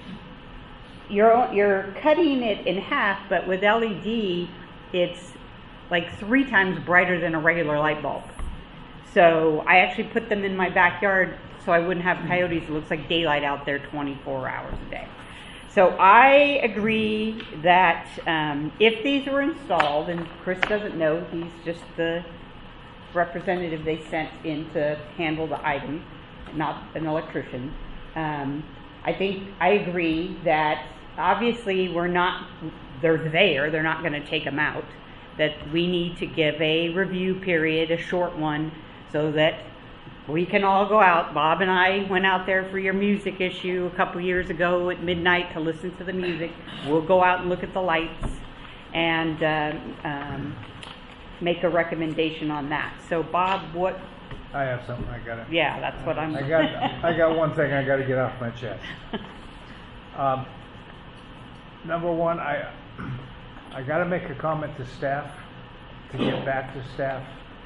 you're you're cutting it in half, but with L E D, it's like three times brighter than a regular light bulb. So I actually put them in my backyard so I wouldn't have coyotes. It looks like daylight out there twenty-four hours a day. So I agree that um, if these were installed, and Chris doesn't know, he's just the representative they sent in to handle the item, not an electrician. Um, I think I agree that obviously we're not, they're there, they're not going to take them out, that we need to give a review period, a short one, so that we can all go out. Bob and I went out there for your music issue a couple years ago at midnight to listen to the music. We'll go out and look at the lights and um, um, make a recommendation on that. So Bob, what? I have something I gotta. Yeah, that's what I'm. I got. I got one thing I got to get off my chest. Um, number one, I I got to make a comment to staff, to get back to staff,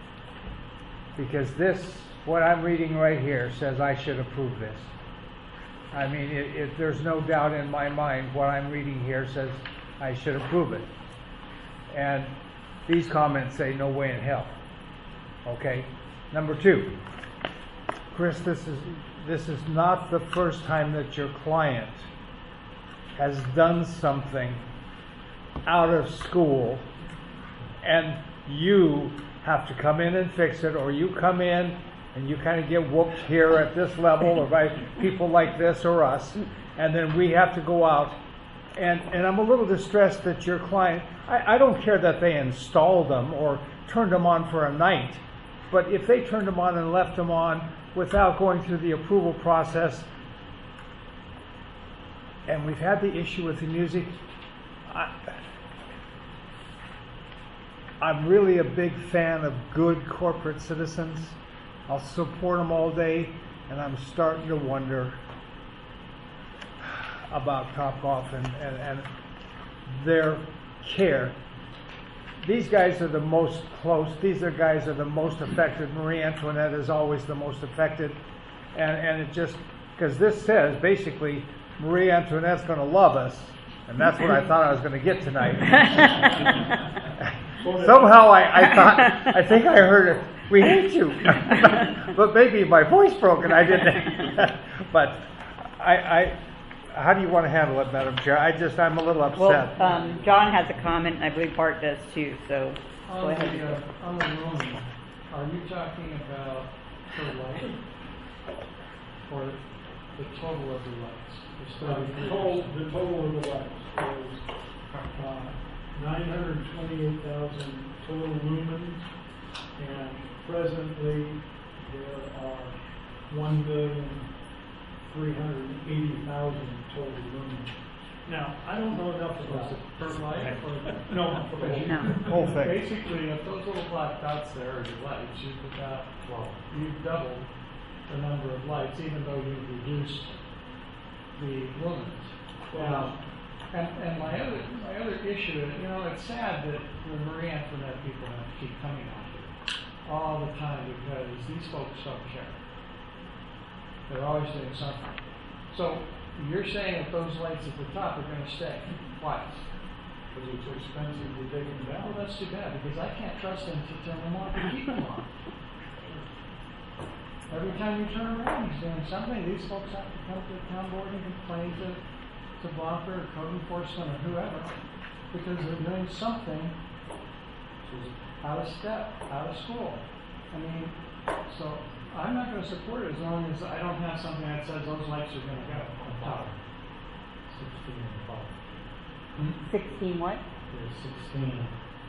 because this, what I'm reading right here, says I should approve this. I mean, it, it, there's no doubt in my mind what I'm reading here says I should approve it. And these comments say no way in hell. Okay? Number two, Chris, this is this is not the first time that your client has done something out of school and you have to come in and fix it, or you come in and you kind of get whooped here at this level or by people like this or us, and then we have to go out. And, and I'm a little distressed that your client, I, I don't care that they installed them or turned them on for a night, but if they turned them on and left them on without going through the approval process, and we've had the issue with the music, I, I'm really a big fan of good corporate citizens. I'll support them all day, and I'm starting to wonder about Topgolf and, and, and their care. These guys are the most close. These are guys are the most affected. Marie Antoinette is always the most affected, and and it just because this says basically Marie Antoinette's going to love us, and that's what I thought I was going to get tonight. Somehow I, I thought I think I heard it. We hate you, but maybe my voice broke and I didn't. But I, I, how do you want to handle it, Madam Chair? I just I'm a little upset. Well, um, John has a comment, and I believe Bart does too. So go On ahead. the, uh, on the roaming, are you talking about per light or the total of the lights? The Uh, the total, the total of the lights is uh, nine hundred twenty-eight thousand total lumens, and presently there are one million three hundred eighty thousand total lumens. Now, I don't know enough about it per light or, no, for the No. Whole thing. Basically, if those little black dots there are your lights, you've got, well, you've doubled the number of lights, even though you've reduced the lumens. Now, and, and my other, my other issue is, you know, it's sad that the Marie Antoinette people have to keep coming out here all the time because these folks don't care. They're always doing something. So, you're saying that those lights at the top are going to stay. Why? Because it's expensive to take them down. Well, that's too bad, because I can't trust them to turn them on and keep them on. Every time you turn around, he's doing something. These folks have to come to the town board and complain to, to Blocker or code enforcement or whoever, because they're doing something out of step, out of school. I mean, so I'm not going to support it as long as I don't have something that says those lights are going to go on top. Sixteen and five. Sixteen what? There's sixteen.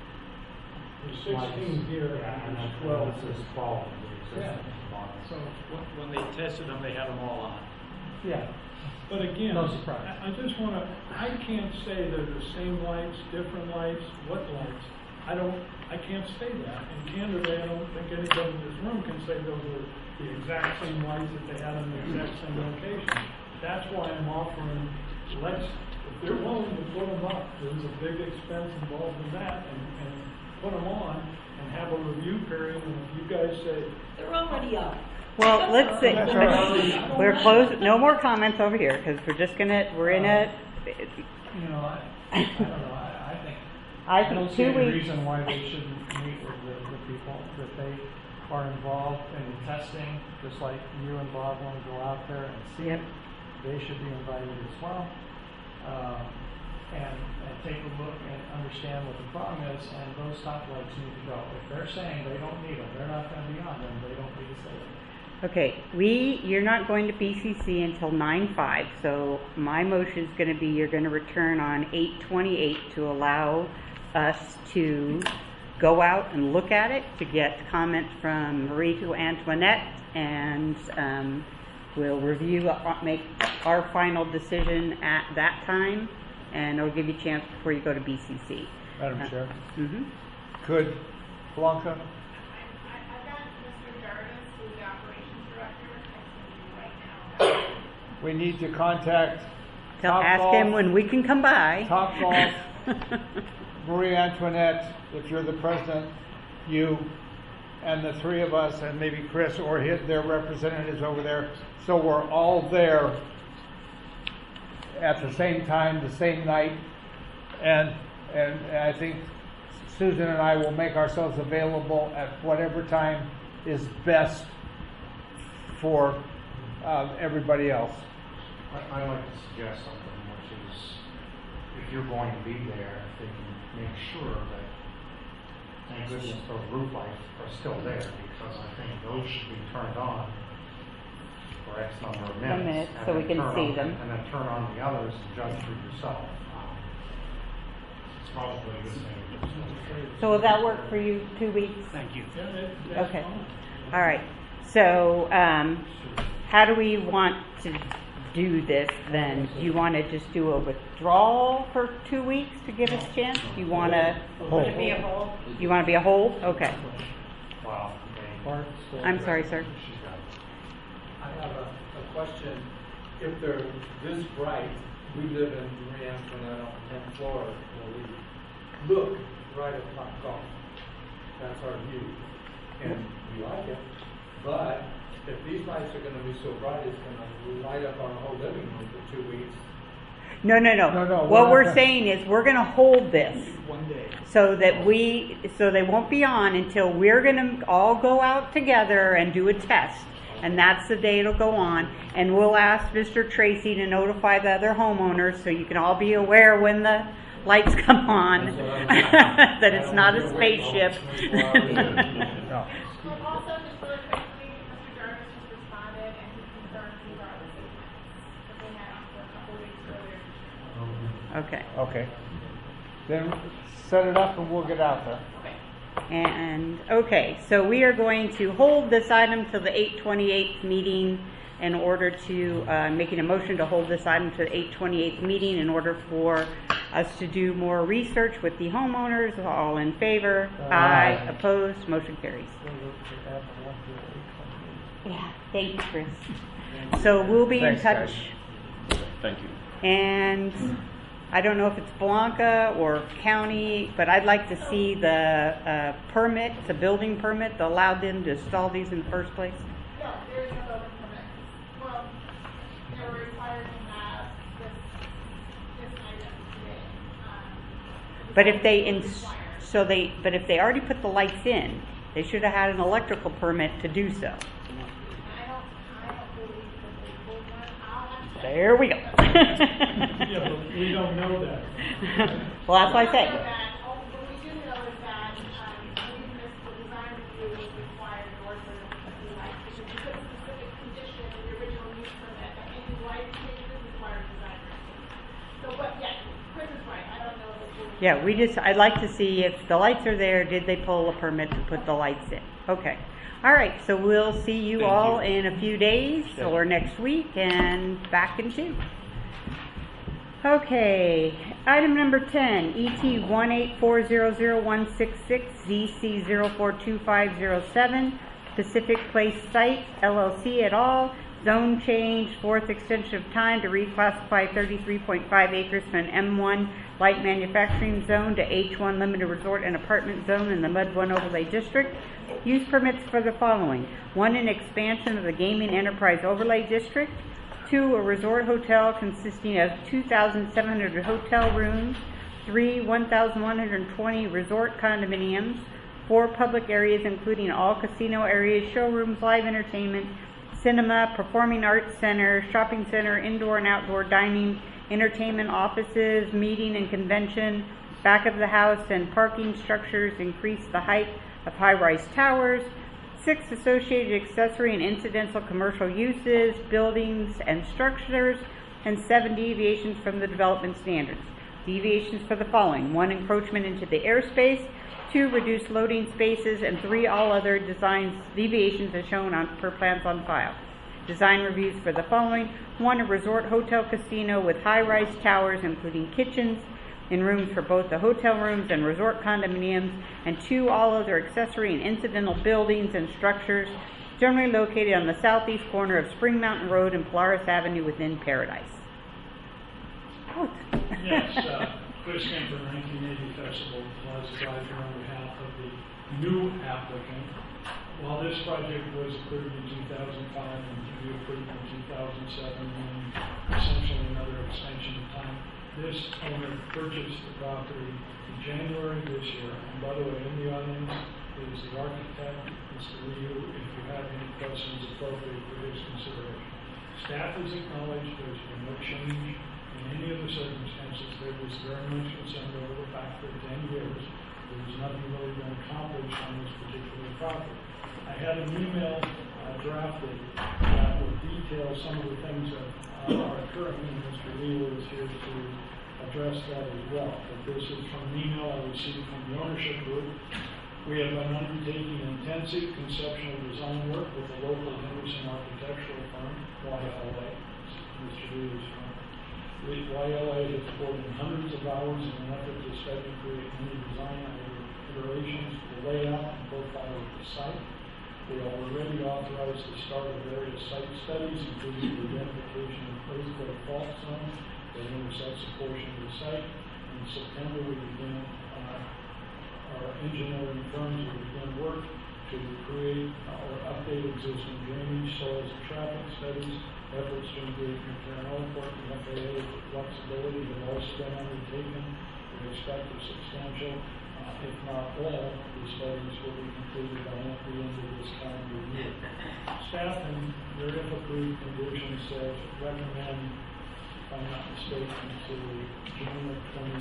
There's sixteen here, Yeah, and and there's twelve twelve. is twelve. Yeah. So, When, when they tested them, they had them all on. yeah. But again, No surprise. I, I just want to, I can't say they're the same lights, different lights, what lights. I don't, I can't say that. And candidly, I don't think anybody in this room can say those are the exact same lights that they had in the exact same location. That's why I'm offering, let's, if they're willing to put them up, there's a big expense involved in that, and, and put them on, and have a review period, and if you guys say, They're already up. Well, let's see. That's right. We're closed. No more comments over here because we're just gonna. We're in a. You know, I, I don't know. I, I think I I don't think see two any weeks. reason why they shouldn't meet with the, the people that they are involved in the testing, just like you and Bob want to go out there and see Yep. it. They should be invited as well, um, and, and take a look and understand what the problem is. And those top lights need to go. If they're saying they don't need them, they're not going to be on them. They don't need to say it. Okay, we, you're not going to B C C until nine five, so my motion's gonna be you're gonna return on eight twenty-eight to allow us to go out and look at it, to get comment from Marie Antoinette, and, um, we'll review, uh, make our final decision at that time, and it'll give you a chance before you go to B C C. Madam Uh, Chair, Mm-hmm. could Blanca, I, I've got Mister Jarvis, who's the operations director, texting me right now. we need to contact Tell, Top ask Golf- him when we can come by. Top Golf, Marie Antoinette, if you're the president, you and the three of us, and maybe Chris or his, their representatives over there, so we're all there at the same time, the same night, and and I think Susan and I will make ourselves available at whatever time is best for uh, everybody else. I, I'd like to suggest something, which is, if you're going to be there, if they can make sure that, thank goodness those roof lights are still there, because I think those should be turned on for X number of minutes. minute, and so we then can turn see on- them. And then turn on the others and judge for yourself. Um, It's probably a good thing. So will that work for you, two weeks? Thank you. yeah, that, that's Okay. fine. All right. So, um, how do we want to do this then? Do you want to just do a withdrawal for two weeks to give us a chance? Do you want to? Would it be a hold? You want to be a hold? Okay. Wow. Mark's still I'm there. sorry, sir. She's got it. I have a, a question. If they're this bright, we live in Marie Antoinette on the tenth floor, where we look right at Top Golf. That's our view. And we like it. But if these lights are gonna be so bright, it's gonna light up our whole living room for two weeks. No, no, no. No, no, What we're we're not- saying is we're going to hold this One day. so that we, so they won't be on until we're going to all go out together and do a test. And that's the day it'll go on. And we'll ask Mister Tracy to notify the other homeowners so you can all be aware when the lights come on, that it's not a spaceship. No. Well, also, just really quickly, Mister Jarvis just responded, and he's concerned these are the same lights that they had for a couple weeks earlier. Okay. Okay. Then set it up and we'll get out there. And, okay, so we are going to hold this item till the eight twenty-eight meeting, in order to, uh, making a motion to hold this item to the eight twenty-eighth meeting in order for us to do more research with the homeowners. All in favor? Aye. Aye. Opposed? Motion carries. Yeah, thank you, Chris. So we'll be in Thanks, touch. guys. Thank you. And I don't know if it's Blanca or county, but I'd like to see the uh, permit, the building permit that allowed them to install these in the first place. No, there is no building permit. Well, they were required to have this, this item today. Um, But if they, ins- so they, but if they already put the lights in, they should have had an electrical permit to do so. I don't, I don't believe that they pulled one. I'll have to. There we go. Yeah, but we don't know that. Well, that's why I We say. don't know that. Oh, what we do know is that, um, we missed the design review was required in order for them to put the lights, because we put a specific condition in the original use permit that any light changes require design review. So, but yes, Chris is right, I don't know if it's. really- Yeah, we just, I'd like to see if the lights are there, did they pull a permit to put the lights in? Okay. All right, so we'll see you Thank all you. in a few days Thank or you. next week and back in two. Okay, item number ten, E T one eight four zero zero one six six, Z C zero four two five zero seven, Pacific Place Site, L L C et al., zone change, fourth extension of time to reclassify thirty-three point five acres from an M one light manufacturing zone to H one limited resort and apartment zone in the M U D one overlay district. Use permits for the following. One, an expansion of the gaming enterprise overlay district. Two, a resort hotel consisting of two thousand seven hundred hotel rooms. Three, one thousand one hundred twenty resort condominiums. Four, public areas including all casino areas, showrooms, live entertainment, cinema, performing arts center, shopping center, indoor and outdoor dining, entertainment offices, meeting and convention, back of the house and parking structures, increase the height of high-rise towers. Six, associated accessory and incidental commercial uses, buildings and structures. And seven, deviations from the development standards. Deviations for the following. One, encroachment into the airspace. Two, reduced loading spaces. And three, all other designs, deviations as shown on per plans on file. Design reviews for the following. One, a resort hotel casino with high-rise towers including kitchens in rooms for both the hotel rooms and resort condominiums. And two, all other accessory and incidental buildings and structures generally located on the southeast corner of Spring Mountain Road and Polaris Avenue within Paradise. Oh. Yes, uh, Chris Kemper, nineteen eighty Festival, was advisor on behalf of the new applicant. While this project was approved in two thousand five and to be approved in two thousand seven, and essentially another extension of time, this owner purchased the property in January this year. And by the way, in the audience is the architect, Mister Liu, if you have any questions appropriate for his consideration. Staff has acknowledged there's been no change in any of the circumstances. There was very much concerned over the fact that ten years there was nothing really been accomplished on this particular property. I had an email uh, drafted that would detail some of the things that uh, are occurring, and Mister Liu is here to address that as well. But this is from an email I received from the ownership group. We have been undertaking intensive conceptual design work with the local Henderson architectural firm, Y L A, Mister Liu's firm. The Y L A has poured in hundreds of hours in an effort to study and create many design iterations for the layout and profile of the site. We already authorized the start of various site studies, including the identification of earthquake fault zones that intersects a portion of the site. In September, we began, uh, our engineering firms will begin work to create or update existing drainage, soils, and traffic studies. Efforts to engage McCarran Airport and F A A for flexibility have also been undertaken. We expect a substantial, uh, if not all, the studies will be completed by the end of this calendar year. Staff and their if approved conditions uh, recommend, if I'm not mistaken, to June of twenty,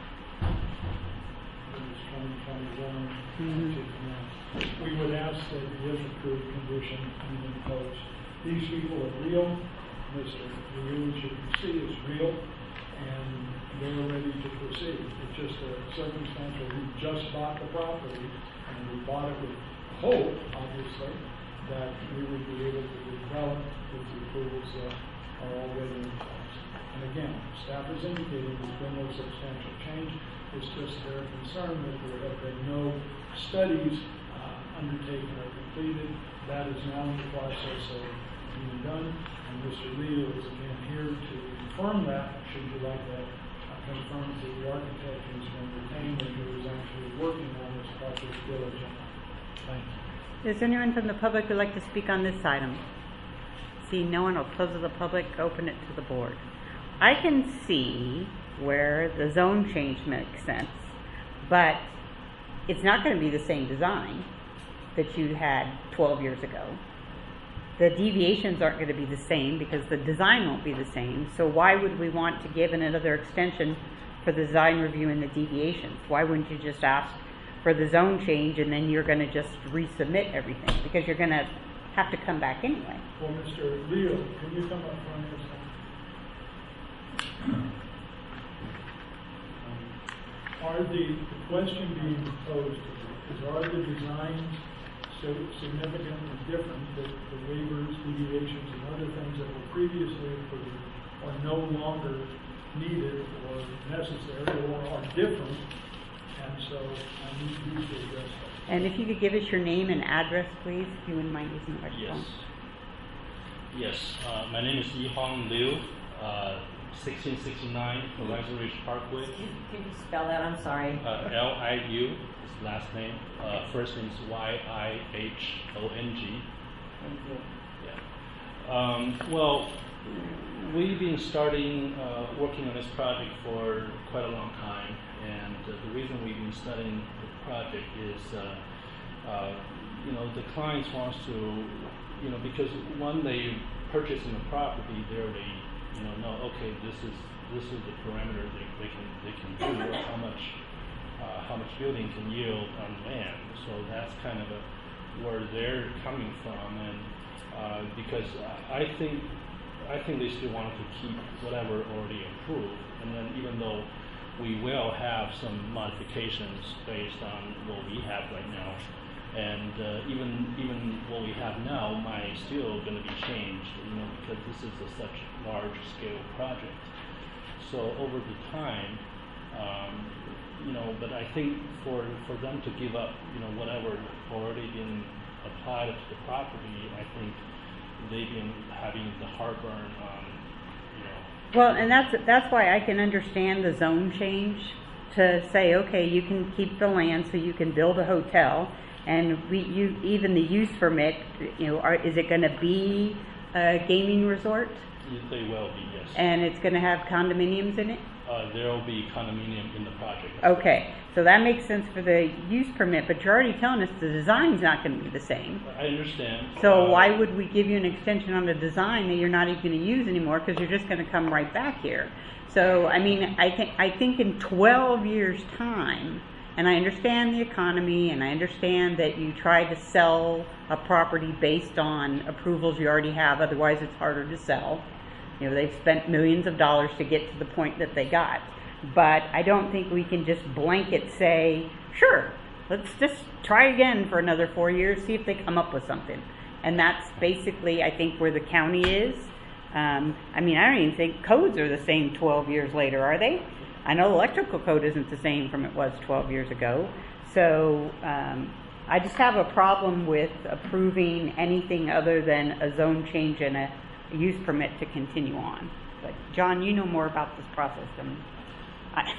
it was twenty twenty-one. Mm-hmm. We would ask that the if approved condition be imposed. These people are real. Mister Liu, as you can see, is real, and they're ready to proceed. It's just a circumstantial. We just bought the property, and we bought it with hope, obviously, that we would be able to develop with the approvals that are already in place. And again, staff is indicating there's been no substantial change. It's just their concern that there have been no studies uh, undertaken or completed. That is now in the process of being done. And Mister Leo is again here to confirm that, should you like that, uh, confirm that the architect has been retained and who is actually working on this project diligently. Thank you. Is there anyone from the public who would like to speak on this item? See no one, I'll close to the public, open it to the board. I can see where the zone change makes sense, but it's not going to be the same design that you had twelve years ago. The deviations aren't going to be the same because the design won't be the same. So why would we want to give it another extension for the design review and the deviations? Why wouldn't you just ask for the zone change and then you're going to just resubmit everything? Because you're going to have to come back anyway. Well, Mister Leo, can you come up front here? Um, are the, the question being proposed is, are the designs so significantly different that the waivers, deviations, and other things that were previously approved are no longer needed or necessary or are different? And so I need you to address that. And if you could give us your name and address, please, if you wouldn't mind using the microphone. Yes. Yes. Uh, my name is Yihong Liu, uh, sixteen sixty-nine Horizon Ridge Parkway. Can you spell that? I'm sorry. Uh, L I U is last name. Uh, first name is Y I H O N G. Thank you. Yeah. Um, well, we've been starting uh, working on this project for quite a long time, and uh, the reason we've been studying the project is, uh, uh, you know, the clients wants to, you know, because when they purchasing the property, they already, you know, know, okay, this is this is the parameter they, they can they can do, or how much uh, how much building can yield on land. So that's kind of a, where they're coming from, and uh, because I think. I think they still wanted to keep whatever already approved, and then even though we will have some modifications based on what we have right now, and uh, even even what we have now might still going to be changed, you know, because this is a such large scale project. So over the time, um, you know, but I think for for them to give up, you know, whatever already been applied to the property, I think. They've been having the heartburn on, you know. Well, and that's that's why I can understand the zone change to say, okay, you can keep the land so you can build a hotel, and we you even the use permit, you know, are, is it going to be a gaming resort? They will be, yes. And it's going to have condominiums in it? Uh, there will be condominium in the project. Okay, so that makes sense for the use permit, but you're already telling us the design's not going to be the same. I understand. So uh, why would we give you an extension on the design that you're not even going to use anymore, because you're just going to come right back here? So, I mean, I think I think in twelve years' time, and I understand the economy, and I understand that you try to sell a property based on approvals you already have, otherwise it's harder to sell. You know, they've spent millions of dollars to get to the point that they got. But I don't think we can just blanket say, sure, let's just try again for another four years, see if they come up with something. And that's basically, I think, where the county is. Um, I mean, I don't even think codes are the same twelve years later, are they? I know the electrical code isn't the same from it was twelve years ago. So um, I just have a problem with approving anything other than a zone change and a use permit to continue on. But John, you know more about this process than I.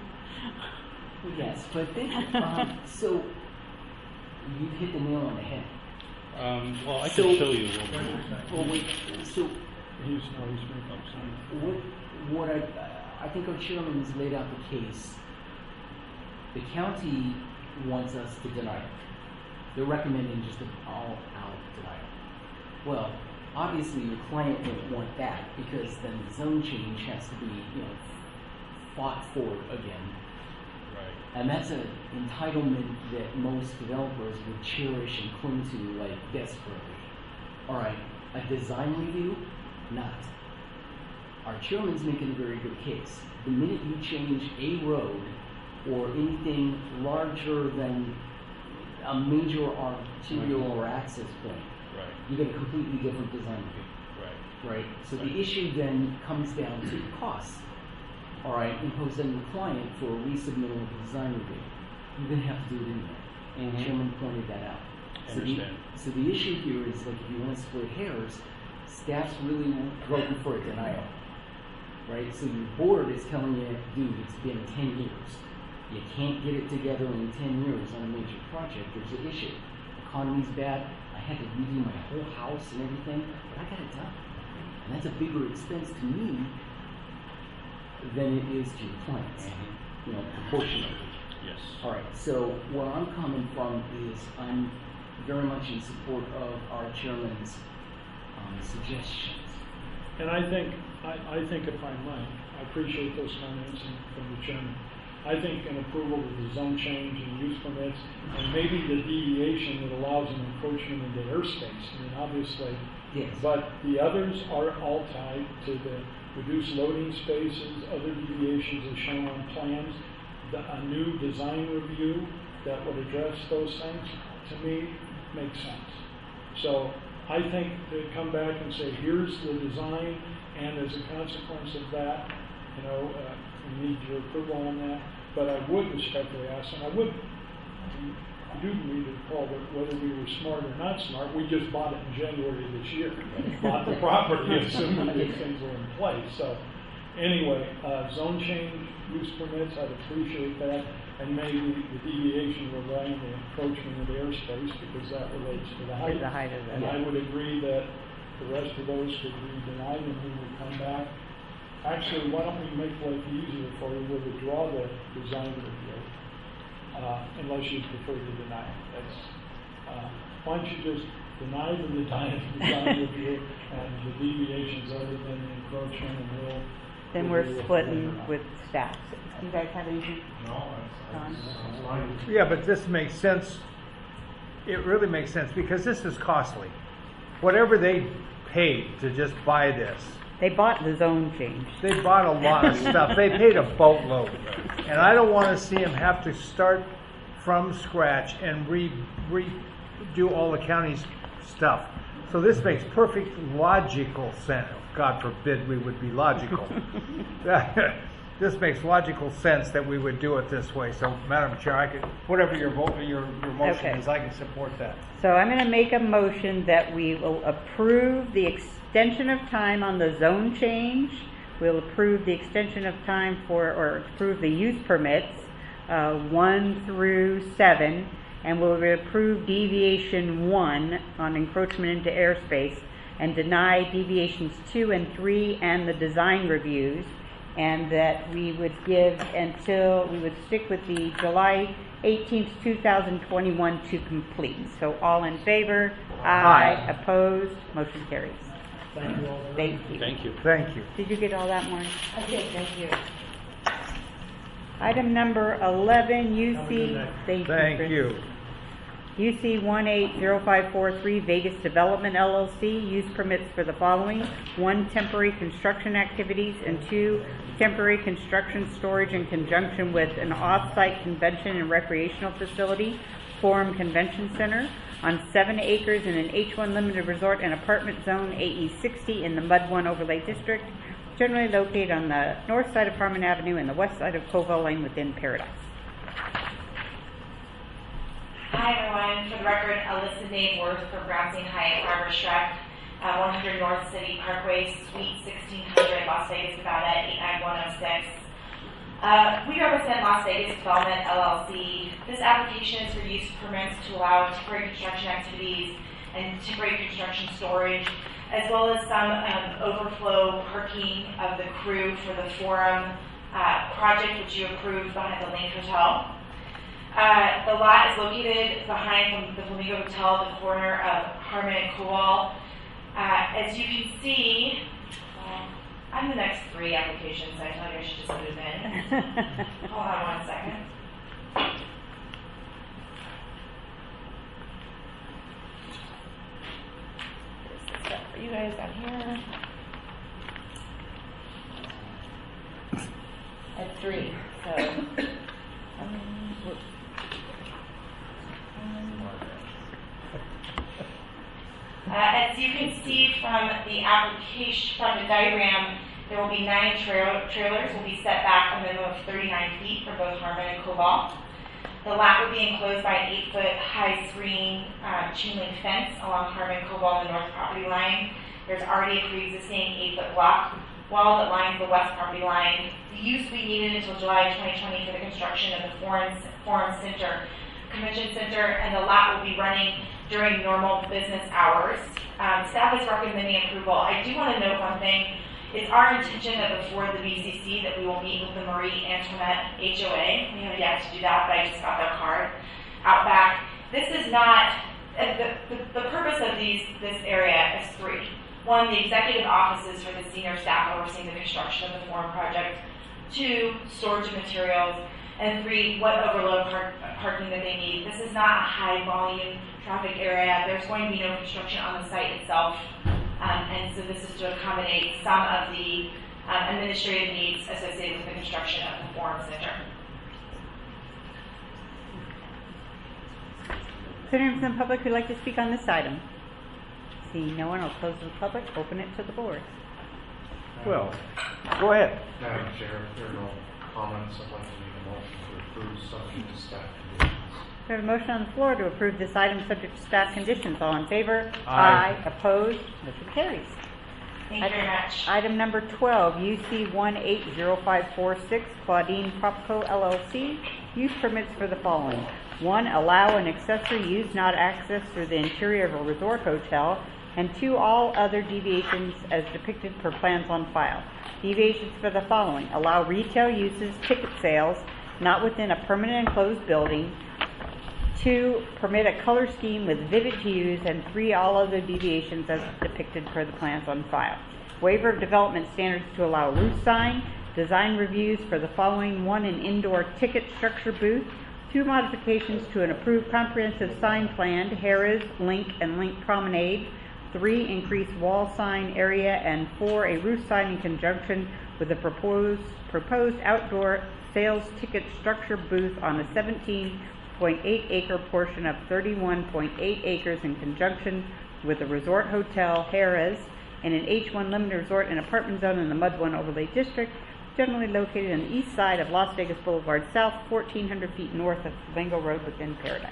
Yes, but then, um, so you hit the nail on the head. Um, well, I so, can show you. Well, wait, so he's, no, he's what, what I, I think our chairman has laid out the case. The county wants us to deny it. They're recommending just an all-out denial. Well, obviously, your client won't want that, because then the zone change has to be, you know, fought for again. Right. And that's an entitlement that most developers would cherish and cling to, like, desperately. All right, a design review, not. Our chairman's making a very good case. The minute you change a road or anything larger than a major arterial or access point, Right. You get a completely different design review. Right. Right? So the issue then comes down to costs. All right, imposed on the client for a resubmittal of the design review. You're going to have to do it anyway. And Mhm. Chairman pointed that out. I So the, understand. so the issue here is, like, if you want to split hairs, staff's really voting for a denial. Right? So your board is telling you, dude, it's been ten years. You can't get it together in ten years on a major project. There's an issue. Economy's bad. I had to redo my whole house and everything, but I got it done. And that's a bigger expense to me than it is to your clients. You know, proportionately. Yes. All right. So where I'm coming from is I'm very much in support of our chairman's um, suggestions. And I think, I, I think if I might, I appreciate those comments and- from the chairman. I think an approval of the zone change and use permits, and maybe the deviation that allows an encroachment into airspace. I mean, obviously, Yes. but the others are all tied to the reduced loading spaces, other deviations as shown on plans, the, a new design review that would address those things, to me, makes sense. So I think to come back and say, here's the design, and as a consequence of that, you know, uh, we need your approval on that. But I would respectfully ask, and I would, I do need to recall that whether we were smart or not smart, we just bought it in January of this year. Bought the property, assuming these things were in place. So anyway, uh, zone change, use permits, I'd appreciate that. And maybe the deviation regarding the encroachment of airspace, because that relates to the height. The height of it. And I would agree that the rest of those could be denied and we would come back. Actually, why don't we make life easier for you? We'll withdraw the design review, uh, unless you prefer to deny it. That's, uh, why don't you just deny the design, design review and the deviations other than the encroachment, and we'll. Then we'll we're deal with splitting it. with staff. You guys have anything? No, Don? that's, that's fine. Yeah, but this makes sense. It really makes sense because this is costly. Whatever they paid to just buy this, They bought the zone change. they bought a lot of stuff. They paid a boatload. And I don't want to see them have to start from scratch and re, redo all the county's stuff. So this makes perfect logical sense. God forbid we would be logical. This makes logical sense that we would do it this way. So, Madam Chair, I could, whatever your vote, your, your motion Okay. is, I can support that. So I'm going to make a motion that we will approve the extension of time on the zone change. We'll approve the extension of time for, or approve the use permits, uh, one through seven, and we'll approve deviation one on encroachment into airspace, and deny deviations two and three and the design reviews, and that we would give until, we would stick with the July eighteenth, two thousand twenty-one to complete. So all in favor? Aye. Opposed? Motion carries. Thank you all. Thank you. Thank you. Thank you. Did you get all that, Maureen? Okay, thank you. Item number eleven, U Have a C. good night. Thank you. Thank Chris. you. U C one eight zero five four three Vegas Development L L C, use permits for the following: one, temporary construction activities, and two, temporary construction storage in conjunction with an off-site convention and recreational facility, Forum Convention Center, on seven acres in an H one limited resort and apartment zone, A E sixty, in the Mud one overlay district, generally located on the north side of Harmon Avenue and the west side of Covell Lane within Paradise. Hi everyone, for the record, Alyssa Dave Worth for Brownsing Hyatt Harbor Shrek, uh, one hundred North City Parkway, Suite sixteen hundred, Las Vegas, Nevada, eight nine one oh six. Uh, we represent Las Vegas Development L L C. This application is for use permits to allow temporary construction activities and temporary construction storage, as well as some um, overflow parking of the crew for the Forum uh, project, which you approved behind the Link Hotel. Uh, the lot is located behind the Flamingo Hotel, the corner of Harmon and Cowell. Uh, as you can see, well, I'm the next three applications, so I tell you I should just move in. Hold on one second. There's the stuff for you guys out here. At three, so. Um, whoops. I As you can see from the application, from the diagram, there will be nine trail, trailers will be set back a minimum of thirty-nine feet from both Harmon and Cobalt. The lot will be enclosed by an eight-foot high screen uh, chain link fence along Harmon and Cobalt, the north property line. There's already a pre-existing eight-foot block wall that lines the west property line. The use will be needed until July twenty twenty for the construction of the Forum, Forum Center, Convention Center, and the lot will be running during normal business hours. Um, staff is recommending approval. I do want to note one thing. It's our intention that before the B C C that we will meet with the Marie Antoinette H O A. We have yet to do that, but I just got their card out back. This is not, uh, the, the, the purpose of these this area is three. One, the executive offices for the senior staff overseeing the construction of the Forum project. Two, storage of materials. And three, what overload park, parking that they need. This is not a high volume traffic area. There's going to be no construction on the site itself. Um, and so this is to accommodate some of the um, administrative needs associated with the construction of the Forum Center. Is there anyone from the public who'd like to speak on this item? Seeing no one, I'll close to the public, open it to the board. Well, go ahead. Madam Chair, if there are no comments, I'd like to make a motion to approve subject to staff conditions. We have a motion on the floor to approve this item subject to staff conditions. All in favor? Aye. Opposed? Motion carries. Thank you very much. Item number twelve, U C one eight zero five four six, Claudine Propco L L C. Use permits for the following. One, allow an accessory use not accessed through the interior of a resort hotel. And two, all other deviations as depicted per plans on file. Deviations for the following. Allow retail uses, ticket sales, not within a permanent enclosed building. Two, permit a color scheme with vivid hues. And three, all other deviations as depicted per the plans on file. Waiver of development standards to allow roof sign. Design reviews for the following. One, an indoor ticket structure booth. Two, modifications to an approved comprehensive sign plan, Harrah's, Link, and Link Promenade. Three, increase wall sign area. And four, a roof sign in conjunction with a proposed proposed outdoor sales ticket structure booth on a seventeen point eight acre portion of thirty-one point eight acres in conjunction with the resort hotel Harrah's and an H one limited resort and apartment zone in the Mud one overlay district, generally located on the east side of Las Vegas Boulevard South, fourteen hundred feet north of Flamingo Road within Paradise.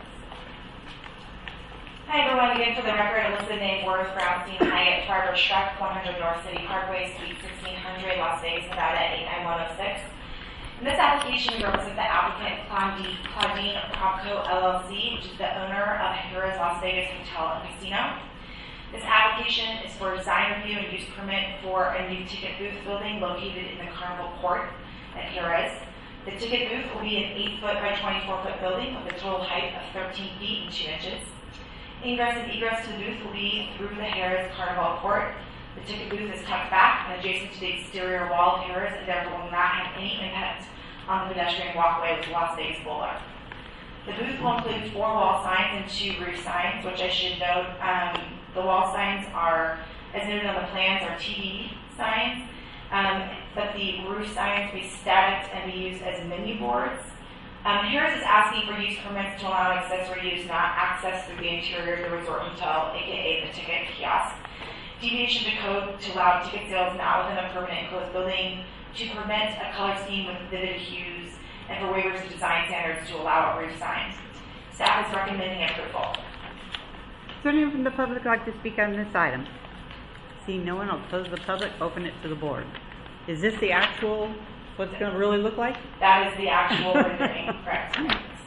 Hi everyone, again for the record, Elizabeth Name-Worth, Brownstein Hyatt, Barbara Schreck, one hundred North City Parkway, Suite sixteen hundred, Las Vegas, Nevada, eight nine one oh six. In this application, we represent the applicant Claudine, Claudine Propco L L C, which is the owner of Harrah's Las Vegas Hotel and Casino. This application is for design review and use permit for a new ticket booth building located in the Carnival Court at Harrah's. The ticket booth will be an eight foot by twenty-four foot building with a total height of thirteen feet and two inches. Ingress and egress to the booth will be through the Harrah's Carnival Court. The ticket booth is tucked back and adjacent to the exterior wall of Harrah's and therefore will not have any impact on the pedestrian walkway with Las Vegas Boulevard. The booth will include four wall signs and two roof signs, which I should note, um, the wall signs are, as noted on the plans, are T V signs, um, but the roof signs will be static and be used as menu boards. Um, Harrah's is asking for use permits to allow accessory use not accessed through the interior of the resort hotel, aka the ticket kiosk. Deviation to code to allow ticket sales not within a permanent enclosed building, to permit a color scheme with vivid hues, and for waivers of design standards to allow a roof sign. Staff is recommending approval. Is there anyone from the public who'd like to speak on this item? Seeing no one, I'll close the public, open it to the board. Is this the actual, what's going to really look like? That is the actual rendering, correct.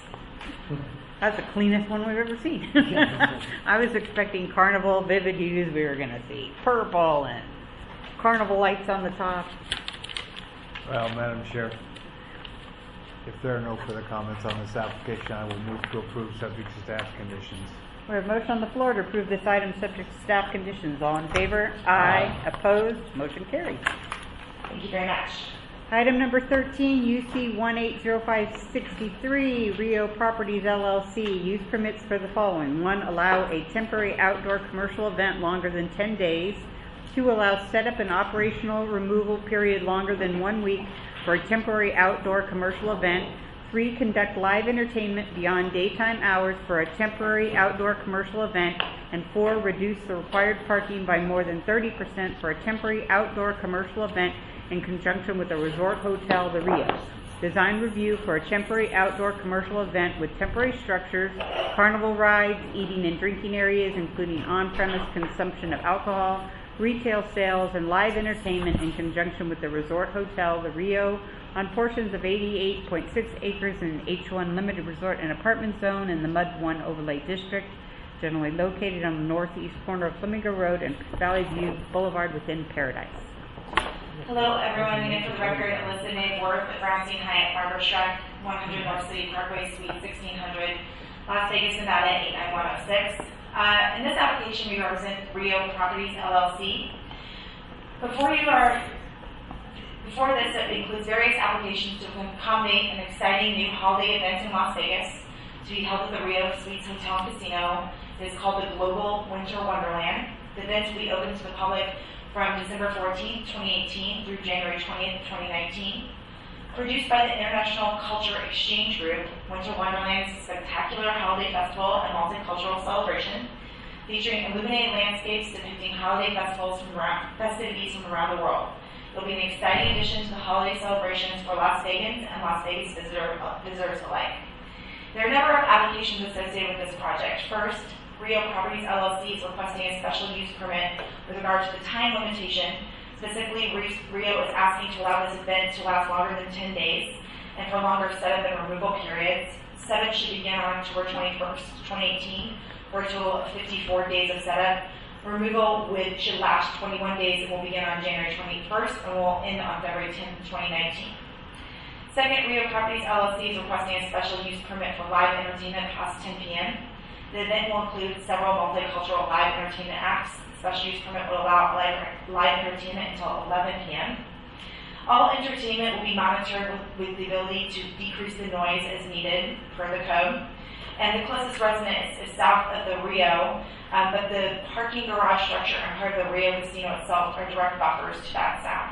That's the cleanest one we've ever seen. I was expecting carnival, vivid hues. We were going to see purple and carnival lights on the top. Well, Madam Chair, if there are no further comments on this application, I will move to approve subject to staff conditions. We have a motion on the floor to approve this item subject to staff conditions. All in favor? Aye. Aye. Opposed? Motion carries. Thank you very much. Item number thirteen, U C one eight zero five six three, Rio Properties L L C. Use permits for the following. One, allow a temporary outdoor commercial event longer than ten days. Two, allow setup and operational removal period longer than one week for a temporary outdoor commercial event. Three, conduct live entertainment beyond daytime hours for a temporary outdoor commercial event. And four, reduce the required parking by more than thirty percent for a temporary outdoor commercial event in conjunction with the resort hotel, the Rio. Design review for a temporary outdoor commercial event with temporary structures, carnival rides, eating and drinking areas, including on-premise consumption of alcohol, retail sales, and live entertainment in conjunction with the resort hotel, the Rio, on portions of eighty-eight point six acres in an H one limited resort and apartment zone in the M U D one overlay district, generally located on the northeast corner of Flamingo Road and Valley View Boulevard within Paradise. Hello, everyone. Again, for the record, Alyssa Nate Worth at Brownstein Hyatt Barbara Streck, one hundred North City Parkway, Suite sixteen hundred, Las Vegas, Nevada, eight nine one oh six. Uh, in this application, we represent Rio Properties, L L C. Before you are, before this, it includes various applications to accommodate an exciting new holiday event in Las Vegas to be held at the Rio Suites Hotel and Casino. It is called the Global Winter Wonderland. The event will be open to the public from December fourteenth, twenty eighteen through January twentieth, twenty nineteen. Produced by the International Culture Exchange Group, Winter Wonderland is a spectacular holiday festival and multicultural celebration featuring illuminated landscapes depicting holiday festivals from around, festivities from around the world. It will be an exciting addition to the holiday celebrations for Las Vegans and Las Vegas visitor, uh, visitors alike. There are a number of applications associated with this project. First, Rio Properties L L C is requesting a special use permit with regard to the time limitation. Specifically, Rio is asking to allow this event to last longer than ten days and for longer setup and removal periods. Setup should begin on October twenty-first, twenty eighteen for a total of fifty-four days of setup. Removal would, should last twenty-one days and will begin on January twenty-first and will end on February tenth, twenty nineteen. Second, Rio Properties L L C is requesting a special use permit for live entertainment past ten p.m. The event will include several multicultural live entertainment acts. The special use permit will allow live, live entertainment until eleven p.m. All entertainment will be monitored with, with the ability to decrease the noise as needed per the code. And the closest residence is south of the Rio, um, but the parking garage structure and part of the Rio Casino itself are direct buffers to that sound.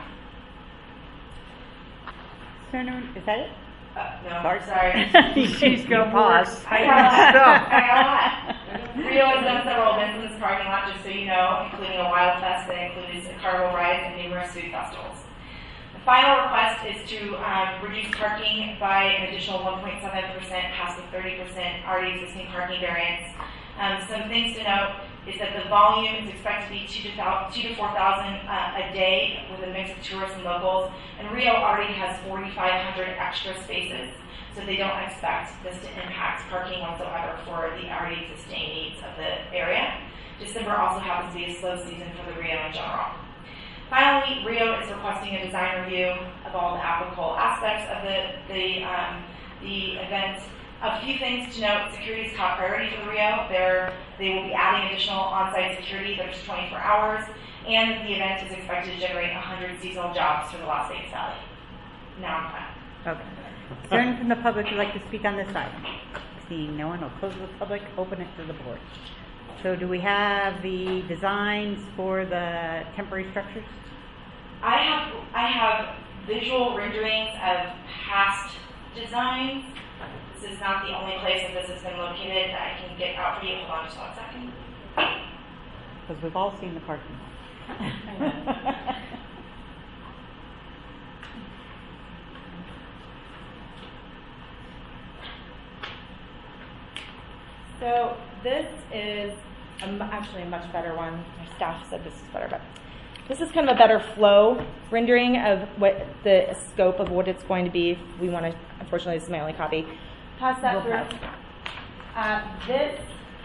Is that it? Uh, no, Sorry. sorry. She's going to pause. I got a lot. I got a lot. Rio has done several events in this parking lot, just so you know, including a Wild Fest that includes carnival rides and numerous food festivals. The final request is to um, reduce parking by an additional one point seven percent past the thirty percent already existing parking variance. Um, some things to note is that the volume is expected to be two to four thousand uh, a day with a mix of tourists and locals. And Rio already has forty-five hundred extra spaces, so they don't expect this to impact parking whatsoever for the already existing needs of the area. December also happens to be a slow season for the Rio in general. Finally, Rio is requesting a design review of all the applicable aspects of the the, um, the event. A few things to note: security is top priority for the Rio. They're, they will be adding additional on-site security that is twenty-four hours, and the event is expected to generate one hundred seasonal jobs for the Las Vegas Valley. Now I'm done. Okay. Is there anyone from the public who'd like to speak on this item? Seeing no one, I'll close the public, open it to the board. So do we have the designs for the temporary structures? I have I have visual renderings of past designs. This is not the only place that this has been located that I can get out for you. Hold on just one second. Because we've all seen the parking lot. So this is a, mu- actually a much better one. My staff said this is better, but this is kind of a better flow rendering of what the scope of what it's going to be. If we want to, unfortunately, this is my only copy. Pass that through. Uh, this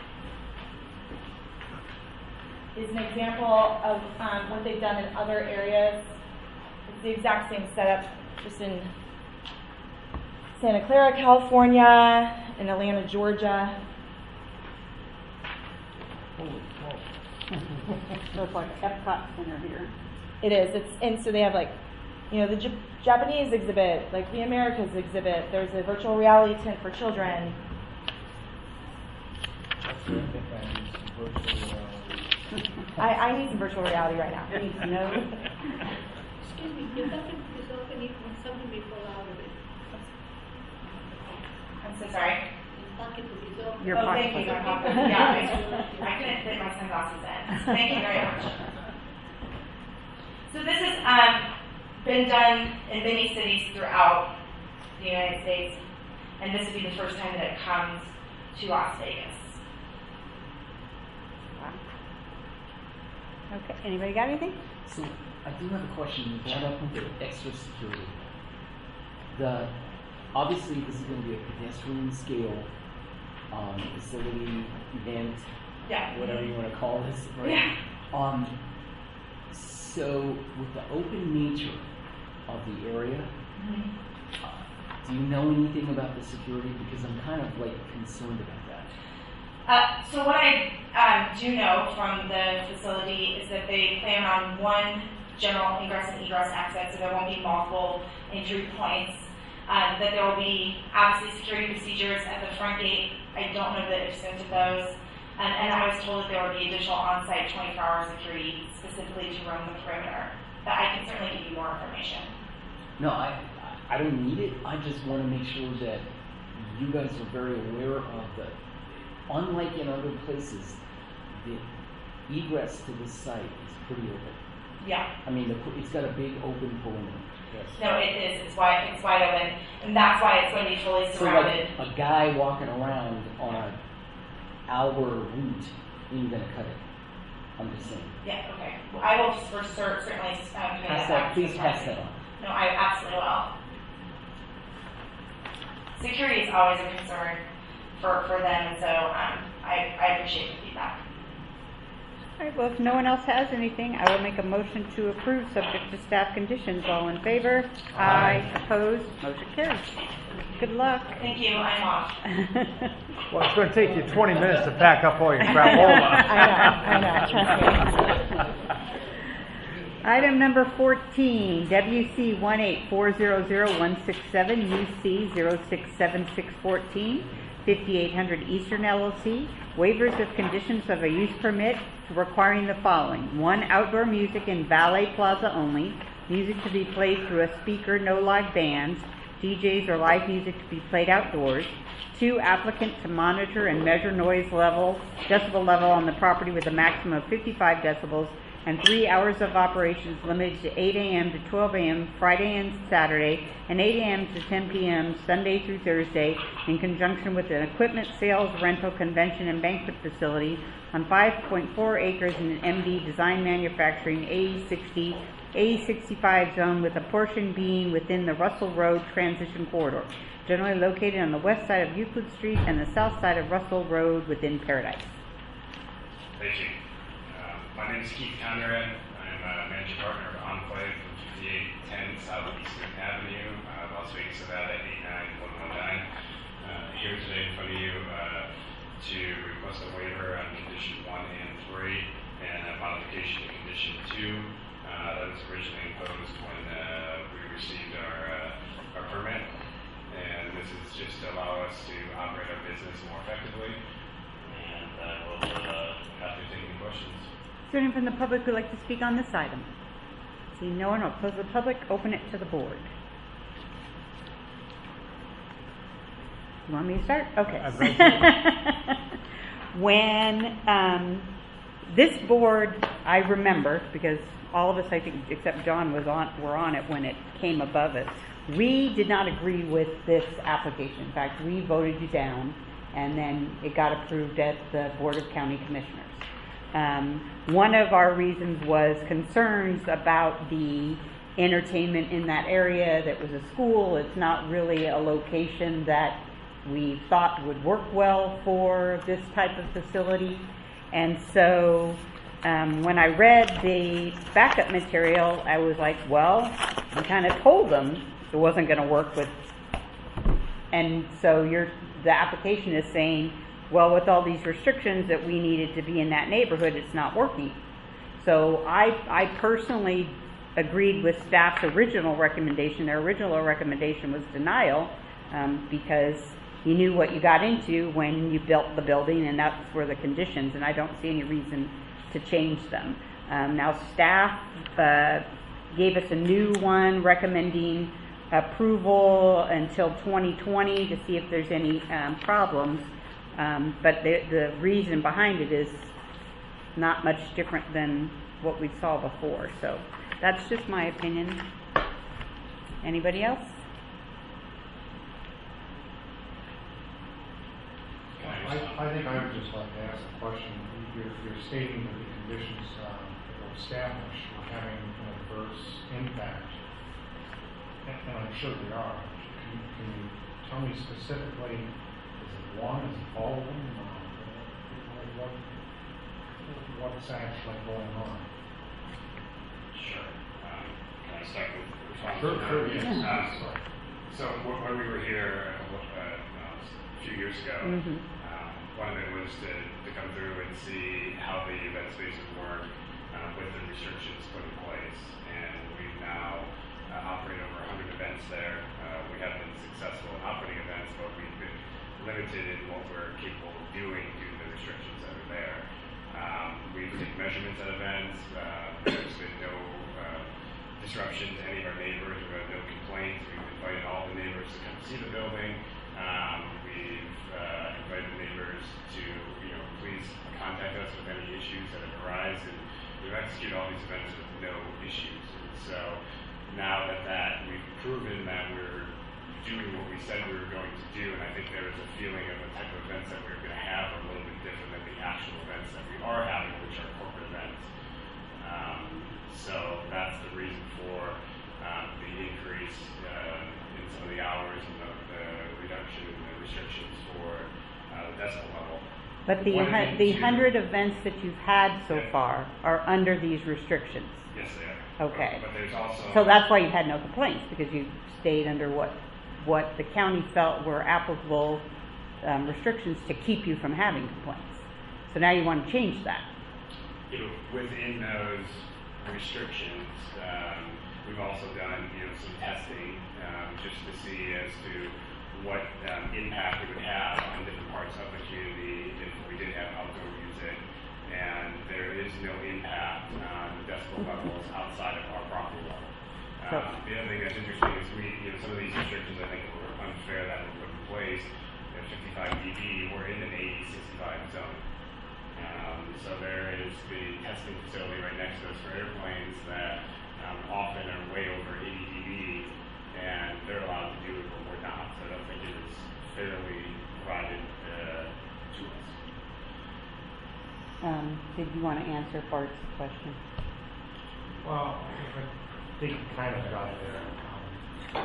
is an example of um, what they've done in other areas. It's the exact same setup, just in Santa Clara, California, in Atlanta, Georgia. So it's like Epcot Center here. It is. It's and so they have like, you know, the J- Japanese exhibit, like the Americas exhibit. There's a virtual reality tent for children. I, I need some virtual reality right now. I need to know. Excuse me, you're talking, you're talking if when something may fall out of it. I'm so sorry. Your oh, pocket. thank you. My pocket. Yeah, I, I couldn't fit my sunglasses in. Thank you very much. So this has um, been done in many cities throughout the United States, and this would be the first time that it comes to Las Vegas. Okay, anybody got anything? So I do have a question. You brought up with the extra security. The obviously this is going to be a pedestrian scale um, facility event, yeah, whatever you want to call this, right? Yeah. Um, so with the open nature of the area, mm-hmm. uh, do you know anything about the security? Because I'm kind of like concerned about that. Uh, so what I um, do know from the facility is that they plan on one general ingress and egress exit, so there won't be multiple entry points. Uh, that there will be obviously security procedures at the front gate. I don't know the extent of those. Um, and I was told that there would be additional on-site twenty-four hour security specifically to roam the perimeter. But I can certainly give you more information. No, I I don't need it. I just want to make sure that you guys are very aware of the, unlike in other places, the egress to this site is pretty open. Yeah. I mean, the, it's got a big open perimeter. Yes. No, it is. It's wide. It's wide open, and that's why it's going to be fully surrounded. So like a guy walking around on a hour route ain't gonna cut it. I'm just saying. Yeah. Okay. Well, I will for cer- certainly um, convey Pass that. that, please to pass the that on. No, I absolutely will. Security is always a concern for, for them, and so um, I, I appreciate the feedback. All right, well, if no one else has anything, I will make a motion to approve subject to staff conditions. All in favor? Aye. Opposed? Motion carries. Good luck. Thank you. I'm off. Well, it's going to take you twenty minutes to pack up all your crapola. I know, I know, trust me. Item number fourteen, W C one eight four zero zero one six seven, U C zero six seven six one four, fifty-eight hundred Eastern L L C, waivers of conditions of a use permit requiring the following. One, outdoor music in Valet Plaza only, music to be played through a speaker, no live bands, D Js or live music to be played outdoors. Two, applicant to monitor and measure noise level, decibel level on the property with a maximum of fifty-five decibels. And three, hours of operations limited to eight a.m. to twelve a.m. Friday and Saturday, and eight a.m. to ten p.m. Sunday through Thursday, in conjunction with an equipment sales, rental, convention, and banquet facility on five point four acres in an M D Design Manufacturing A E sixty, A E sixty-five zone, with a portion being within the Russell Road Transition Corridor, generally located on the west side of Euclid Street and the south side of Russell Road within Paradise. Thank you. My name is Keith Conrad. I'm a managing partner of Enclave from fifty-eight ten Southeast Fifth Avenue, uh, Las Vegas, Nevada, eight nine one one nine. Uh, here today in front of you uh, to request a waiver on condition one and three and a modification to condition two uh, that was originally imposed when uh, we received our, uh, our permit. And this is just to allow us to operate our business more effectively. And I will uh, happy to take any questions. Is there anyone from the public who would like to speak on this item? Seeing no one, I'll close the public, open it to the board. You want me to start? Okay. When um, this board, I remember, because all of us, I think, except John, was on, were on it when it came above us. We did not agree with this application. In fact, we voted you down, and then it got approved at the Board of County Commissioners. Um, one of our reasons was concerns about the entertainment in that area. That was a school. It's not really a location that we thought would work well for this type of facility. And so um, when I read the backup material, I was like, well, I kind of told them it wasn't going to work with. And so you're, the application is saying, well, with all these restrictions that we needed to be in that neighborhood, it's not working. So I, I personally agreed with staff's original recommendation. Their original recommendation was denial um, because you knew what you got into when you built the building, and that's were the conditions, and I don't see any reason to change them. Um, now staff uh, gave us a new one recommending approval until twenty twenty to see if there's any um, problems. Um, but the, the reason behind it is not much different than what we saw before. So that's just my opinion. Anybody else? I, I think I would just like to ask a question. You're, you're stating that the conditions um, that were established are having an adverse impact, and, and I'm sure they are. Can, you- can you tell me specifically, is it one, is it all of them? Uh, what, what's actually going on? Sure. Um, Can I start with response? Sure, sure, yes. Um, So when when we were here uh, uh, a few years ago, Mhm. um, one of it was to, to come through and see how the event spaces work uh, with the restrictions put in place. And we now uh, operate over one hundred events there. Uh, we have been successful in operating events, but we've been limited in what we're capable of doing due to the restrictions that are there. Um, we take measurements at events. Uh, there's been no uh, disruption to any of our neighbors. We've had no complaints. We've invited all the neighbors to come see the building. Um, we've uh, invited neighbors to, you know, please contact us with any issues that have arisen. And we've executed all these events with no issues. And so now that, that we've proven that we're doing what we said we were going to do, and I think there is a feeling of the type of events that we're going to have are a little bit different than the actual events that we are having, which are corporate events. Um, so that's the reason for um, the increase uh, in some of the hours and the, the reduction in the restrictions for uh, the decibel level. But the, One hu- thing the to- hundred events that you've had so Yeah. far are under these restrictions. Yes, they are. Okay. But, but there's also So that's why you've had no complaints, because you stayed under what, what the county felt were applicable um, restrictions to keep you from having complaints. So now you want to change that. you know, within those restrictions, um, we've also done, you know, some testing um, just to see as to what um, impact it would have on different parts of the community if we did have outdoor music. And there is no impact on the decibel levels outside of our property level. Um, the other thing that's interesting is we, you know, some of these restrictions I think were unfair that were put in place. At fifty-five dB, we're in an eighty sixty-five zone. Um, so there is the testing facility right next to us for airplanes that um, often are way over eighty dB, and they're allowed to do it, but we're not. So I don't think it was fairly provided uh, to us. Um, did you want to answer Bart's question? Well, I think you kind of got it there. Um,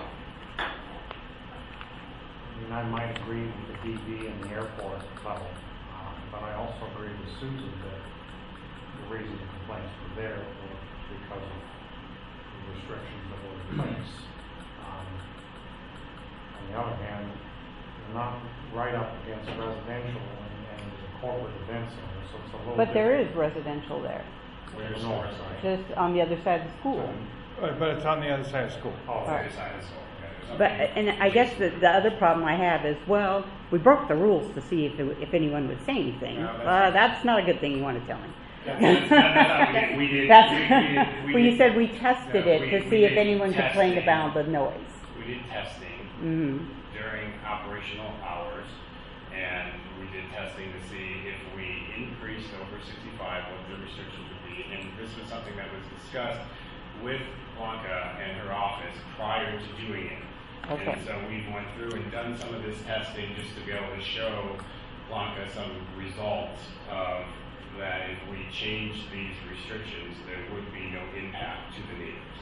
I mean, I might agree with the D B and the airport level, um, but I also agree with Susan that the reason the complaints were there were because of the restrictions that were in place. Um, on the other hand, you're not right up against residential and, and there's a corporate event center, so it's a little But there different. is residential there, Where's the north side? just on the other side of the school. Right, but it's on the other side of school. Oh, Right. the side of the school. Okay. But, and I guess the, the other problem I have is, well, we broke the rules to see if, it- if anyone would say anything. No, that's- Uh, that's not a good thing you want to tell me. That's- that's- we- we did- That's, we- we did- we well, you did- said we tested No, it we- to we see if did anyone complained testing. about the noise. We did testing Mhm. during operational hours, and we did testing to see if we increased over sixty-five, what the restrictions would be. And this was something that was discussed with Blanca and her office prior to doing it. Okay. And so we went through and done some of this testing just to be able to show Blanca some results of that if we changed these restrictions, there would be no impact to the neighbors.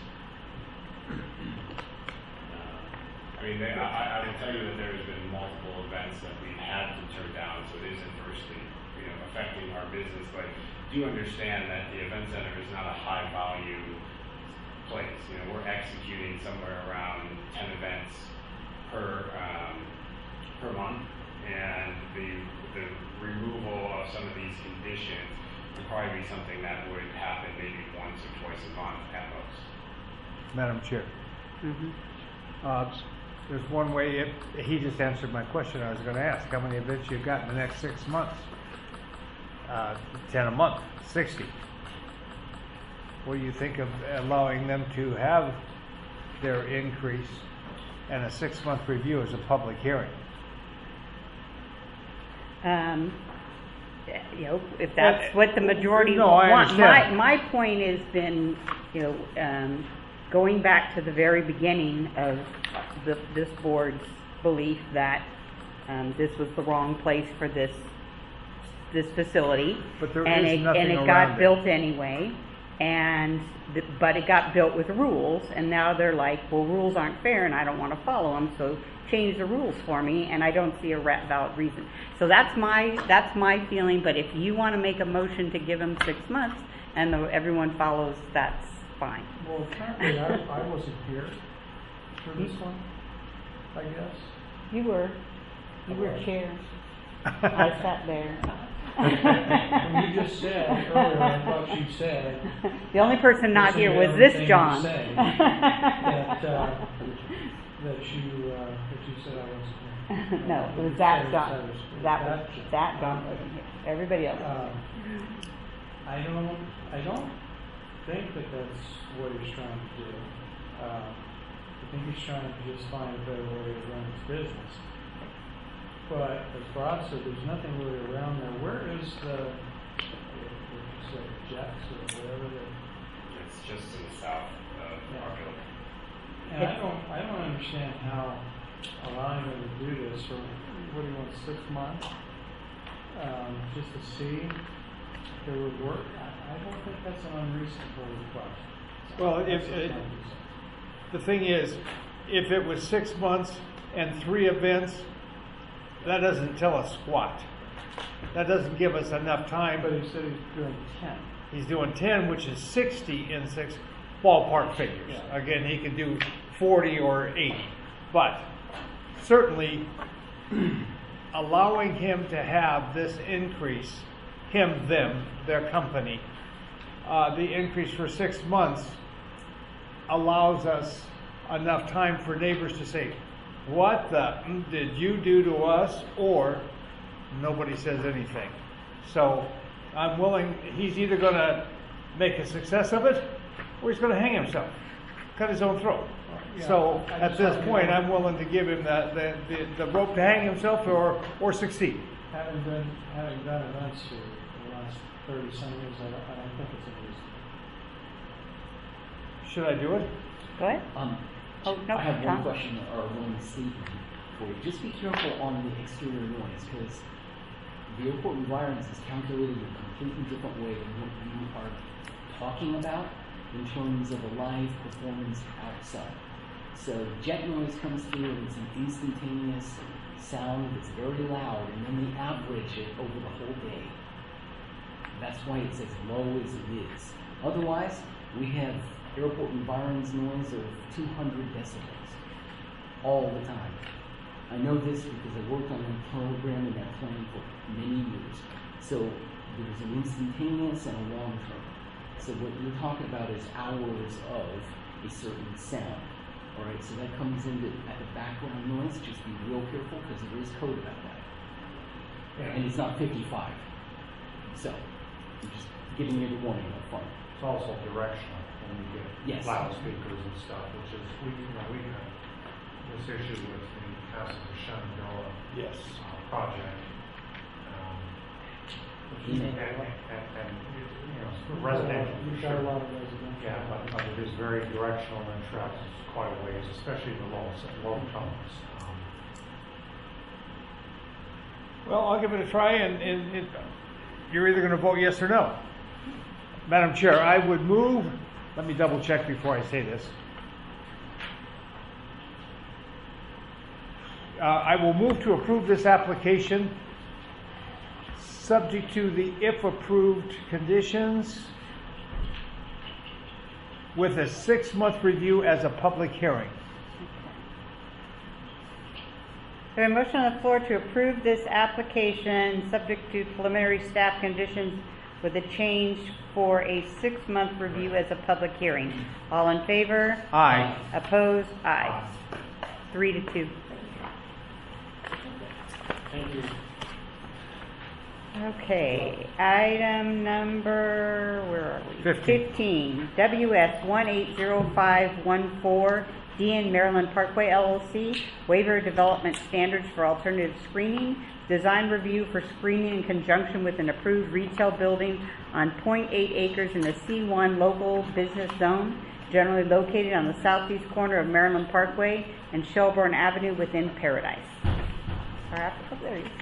Uh, I mean, they, I, I will tell you that there has been multiple events that we've had to turn down, so it is adversely, you know, affecting our business. But do understand that the event center is not a high volume place. You know, we're executing somewhere around ten events per um, per month, and the the removal of some of these conditions would probably be something that would happen maybe once or twice a month at most. Madam Chair. Mhm. Uh, There's one way, if, he just answered my question I was going to ask. How many events you've got in the next six months? Uh, ten a month, sixty. What do you think of allowing them to have their increase and a six-month review as a public hearing? Um, you know, if that's what the majority No, I want. My, understand. my point has been, you know, um, going back to the very beginning of the, this board's belief that um, this was the wrong place for this this facility, But there and is it, nothing and it around got it. built anyway, and th- but it got built with rules, and now they're like, well, rules aren't fair, and I don't want to follow them, so change the rules for me, and I don't see a ra- valid reason. So that's my that's my feeling. But if you want to make a motion to give them six months, and the, everyone follows, that's fine. Well, apparently I, I wasn't here for this one, I guess. You were. You were Okay. chair. I sat there. When you just said earlier, I thought you said. The only person not listen here to was everything this you John. say, that, uh, that you, uh, that you said I wasn't here. No, it was that Said- John. said- That was that John wasn't here. Everybody else. Um, I don't, I don't think that that's what he's trying to do. Uh, I think he's trying to just find a better way to run his business. But as Brad said, there's nothing really around there. Where is the, what you said, Jets or whatever the, It's just to the south of Yeah. our building. and I don't, I don't understand how allowing them to do this for, what do you want, six months? Um, just to see if it would work. I, I don't think that's an unreasonable request. Well, if, That's it, just my reason. the thing is, if it was six months and three events, that doesn't tell us squat. That doesn't give us enough time. But he said he's doing ten. He's doing ten, which is sixty in six ballpark figures. Yeah. Again, he could do forty or eighty. But certainly, allowing him to have this increase, him, them, their company, uh, the increase for six months allows us enough time for neighbors to say, what the mm, did you do to us? Or nobody says anything. So I'm willing, he's either going to make a success of it or he's going to hang himself, cut his own throat. Yeah, So I at just this thought, point, you know, I'm willing to give him the, the, the, the rope to hang himself or, or succeed. Having done, having done events for the last thirty some years, I don't, I don't think it's unreasonable. Should I do it? Go ahead. Um, Oh, no, I have John. one question or one statement for you. Just be careful on the exterior noise because the airport environment is calculated in a completely different way than what you are talking about in terms of a live performance outside. So jet noise comes through and it's an instantaneous sound that's very loud, and then we average it over the whole day. That's why it's as low as it is. Otherwise, we have airport environs noise of two hundred decibels all the time. I know this because I worked on that program and that plan for many years. So there's an instantaneous and a long term. So what you're talking about is hours of a certain sound. All right, so that comes into at the background noise. Just be real careful because there is code about that. Yeah. And it's not fifty-five. So I'm just giving you the warning up front. It's also directional when you get Yes. loudspeakers and stuff, which is, we, you know, we had this issue with the Casa de Shenandoah Yes. uh, project. Um, Mhm. and, and, and, and, you know, residential. You've for got a sure. lot of residential. Yeah, but, but it is very directional and travels quite a ways, especially the low, low tones. Um, Well, I'll give it a try, and, and it, you're either going to vote yes or no. Madam Chair, I would move, let me double check before I say this. Uh, I will move to approve this application, subject to the if approved conditions, with a six-month review as a public hearing. There a motion on the floor to approve this application, subject to preliminary staff conditions with a change for a six-month review as a public hearing. All in favor? Aye. Opposed? Aye. Three to two. Thank you. Okay, item number, where are we? Fifteen. Fifteen, W S one eight zero five one four, D N Maryland Parkway L L C, waiver of development standards for alternative screening, design review for screening in conjunction with an approved retail building on zero point eight acres in the C one local business zone, generally located on the southeast corner of Maryland Parkway and Shelburne Avenue within Paradise. Our applicant, there he is.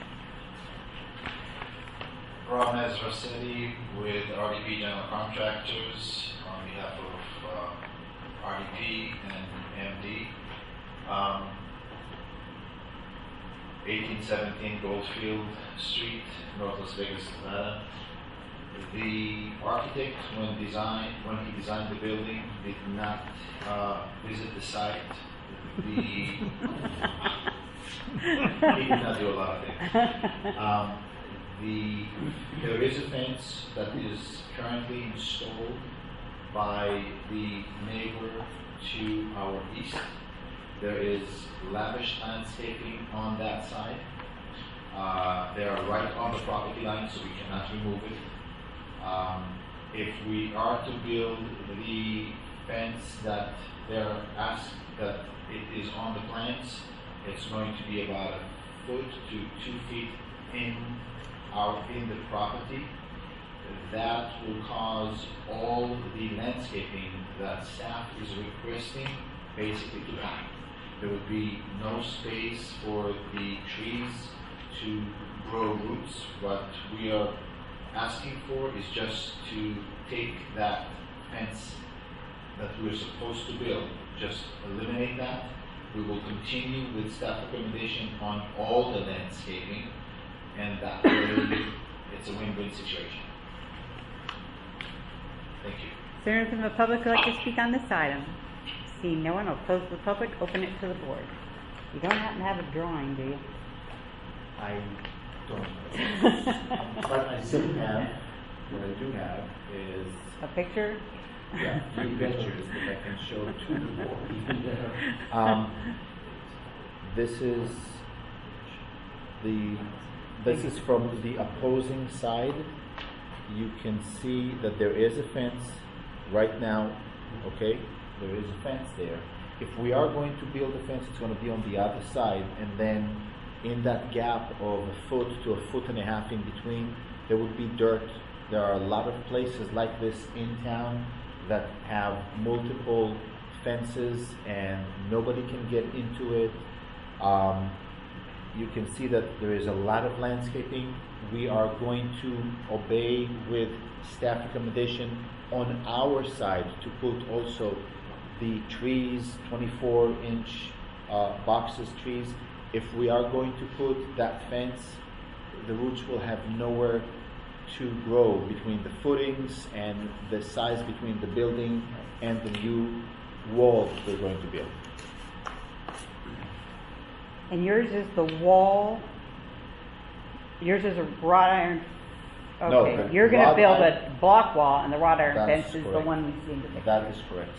Ramez Rossetti with R D P General Contractors on behalf of uh, R D P and M D. Um, eighteen seventeen Goldfield Street, North Las Vegas, Nevada. The architect, when design, when he designed the building, did not uh, visit the site. The he did not do a lot of things. Um, the there is a fence that is currently installed by the neighbor to our east. There is lavish landscaping on that side. Uh, they are right on the property line, so we cannot remove it. Um, if we are to build the fence that they're asked that it is on the plans, it's going to be about a foot to two feet in our in the property. That will cause all the landscaping that staff is requesting basically to die. There would be no space for the trees to grow roots. What we are asking for is just to take that fence that we're supposed to build, just eliminate that. We will continue with staff recommendation on all the landscaping, and that way it's a win-win situation. Thank you. Is there anyone from the public who would like to speak on this item? Seeing no one, I'll close the public, open it to the board. You don't happen to have a drawing, do you? I don't. But I do have, what I do have is... A picture? Yeah, three pictures that I can show to the board. um, this is the, this is from the opposing side. You can see that there is a fence right now, okay? There is a fence there. If we are going to build a fence, it's going to be on the other side, and then in that gap of a foot to a foot and a half in between, there would be dirt. There are a lot of places like this in town that have multiple fences and nobody can get into it. Um, you can see that there is a lot of landscaping. We are going to obey with staff recommendation on our side to put also the trees, twenty-four inch uh, boxes trees. If we are going to put that fence, the roots will have nowhere to grow between the footings and the size between the building and the new wall we're going to build. And yours is the wall, yours is a wrought iron, No, okay, the you're gonna wrought build iron- a block wall and the wrought iron That's fence is the correct. one we see in the picture. That is correct.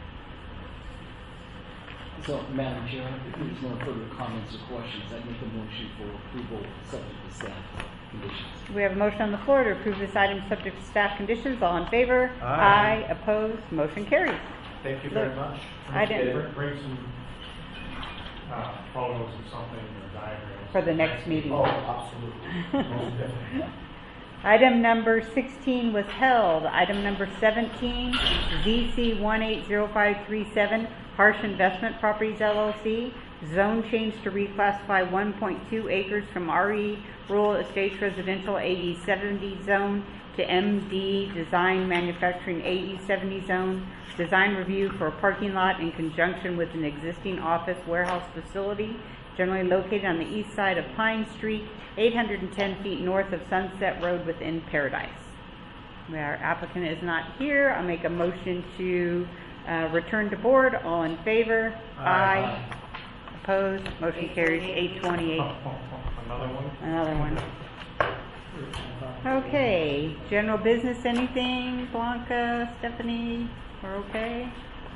So, Madam Chair, if there's no further comments or questions, I make a motion for approval subject to staff conditions. We have a motion on the floor to approve this item subject to staff conditions. All in favor? Aye. Opposed? Motion carries. Thank you Look, very much. I didn't- Bring- Bring some uh, photos of something or diagrams. For the next meeting. Oh, absolutely. Most definitely. Item number sixteen was held. Item number seventeen, Z C one eight zero five three seven, Harsh Investment Properties L L C, zone change to reclassify one point two acres from R E Rural Estates Residential A E seventy zone to M D Design Manufacturing A E seventy zone, design review for a parking lot in conjunction with an existing office warehouse facility, generally located on the east side of Pine Street, eight hundred ten feet north of Sunset Road within Paradise. Our applicant is not here. I'll make a motion to uh, return to board. All in favor? Aye. Aye. Opposed? Motion carries eight twenty-eight. Another one? Another one. Okay, general business, anything? Blanca, Stephanie, we're okay?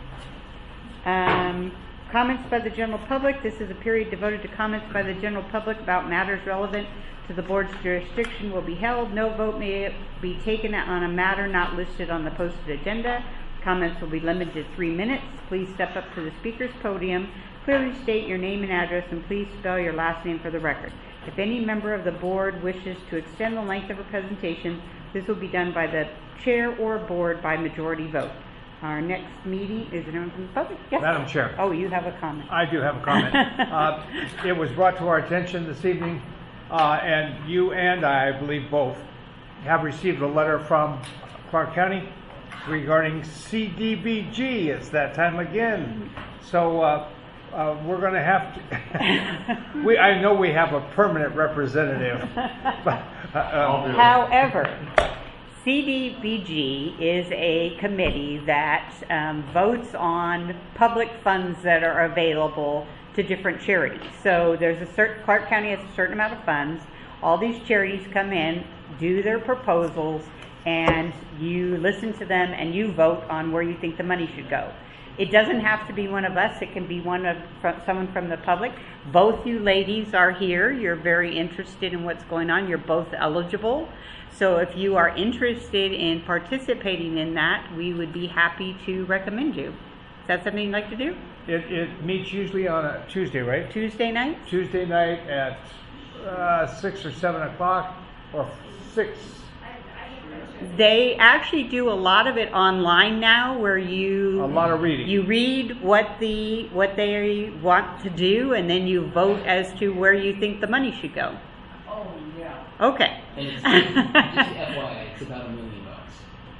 Um, comments by the general public. This is a period devoted to comments by the general public about matters relevant to the board's jurisdiction will be held. No vote may be taken on a matter not listed on the posted agenda. Comments will be limited to three minutes. Please step up to the speaker's podium, clearly state your name and address, and please spell your last name for the record. If any member of the board wishes to extend the length of a presentation, this will be done by the chair or board by majority vote. Our next meeting is it anyone from the public? Yes. Madam Chair. Oh, you have a comment. I do have a comment. uh, it was brought to our attention this evening, uh, and you and I, I believe both, have received a letter from Clark County regarding C D B G. It's that time again. So uh, uh, we're going to have to. we I know we have a permanent representative, but uh, um, however, C D B G is a committee that um, votes on public funds that are available to different charities. So there's a certain, Clark County has a certain amount of funds. All these charities come in, do their proposals, and you listen to them and you vote on where you think the money should go. It doesn't have to be one of us. It can be one of from, someone from the public. Both you ladies are here. You're very interested in what's going on. You're both eligible. So if you are interested in participating in that, we would be happy to recommend you. Is that something you'd like to do? it, it meets usually on a Tuesday, right? Tuesday night? Tuesday night at uh, six or seven o'clock or six. They actually do a lot of it online now, where you a lot of reading. You read what the what they want to do, and then you vote as to where you think the money should go. Oh yeah. Okay. And it's, just F Y I, it's about a million bucks.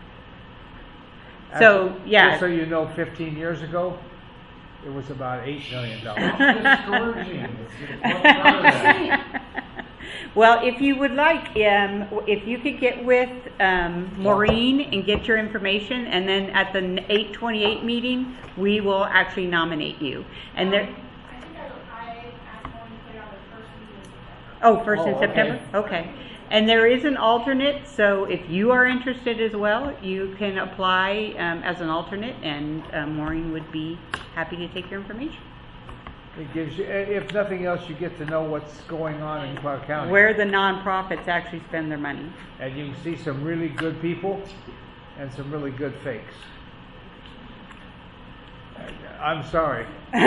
So yeah. Just so you know, fifteen years ago, it was about eight million dollars. Well, if you would like, um, if you could get with um, Maureen and get your information, and then at the eight twenty-eight meeting, we will actually nominate you. And there. I think I, I asked Maureen to put it on the first meeting in September. Oh, first Oh, in okay. September? Okay. And there is an alternate, so if you are interested as well, you can apply um, as an alternate, and uh, Maureen would be happy to take your information. It gives you, if nothing else, you get to know what's going on in Clark County. Where the nonprofits actually spend their money. And you can see some really good people and some really good fakes. I'm sorry.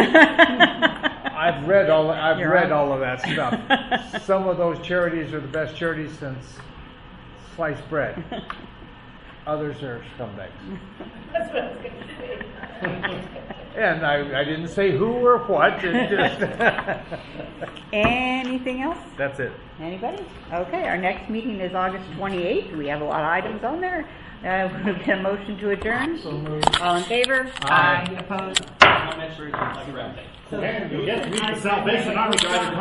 I've read all. I've You're read on. all of that stuff. Some of those charities are the best charities since sliced bread. Others are scumbags. That's what I was going to say. And I, I didn't say who or what. It's just Anything else? That's it. Anybody? Okay, our next meeting is August twenty-eighth. We have a lot of items on there. Uh, we'll get a motion to adjourn. All in favor? Aye. Opposed? Comments or like a wrap? And you get to meet the Salvation Army guy.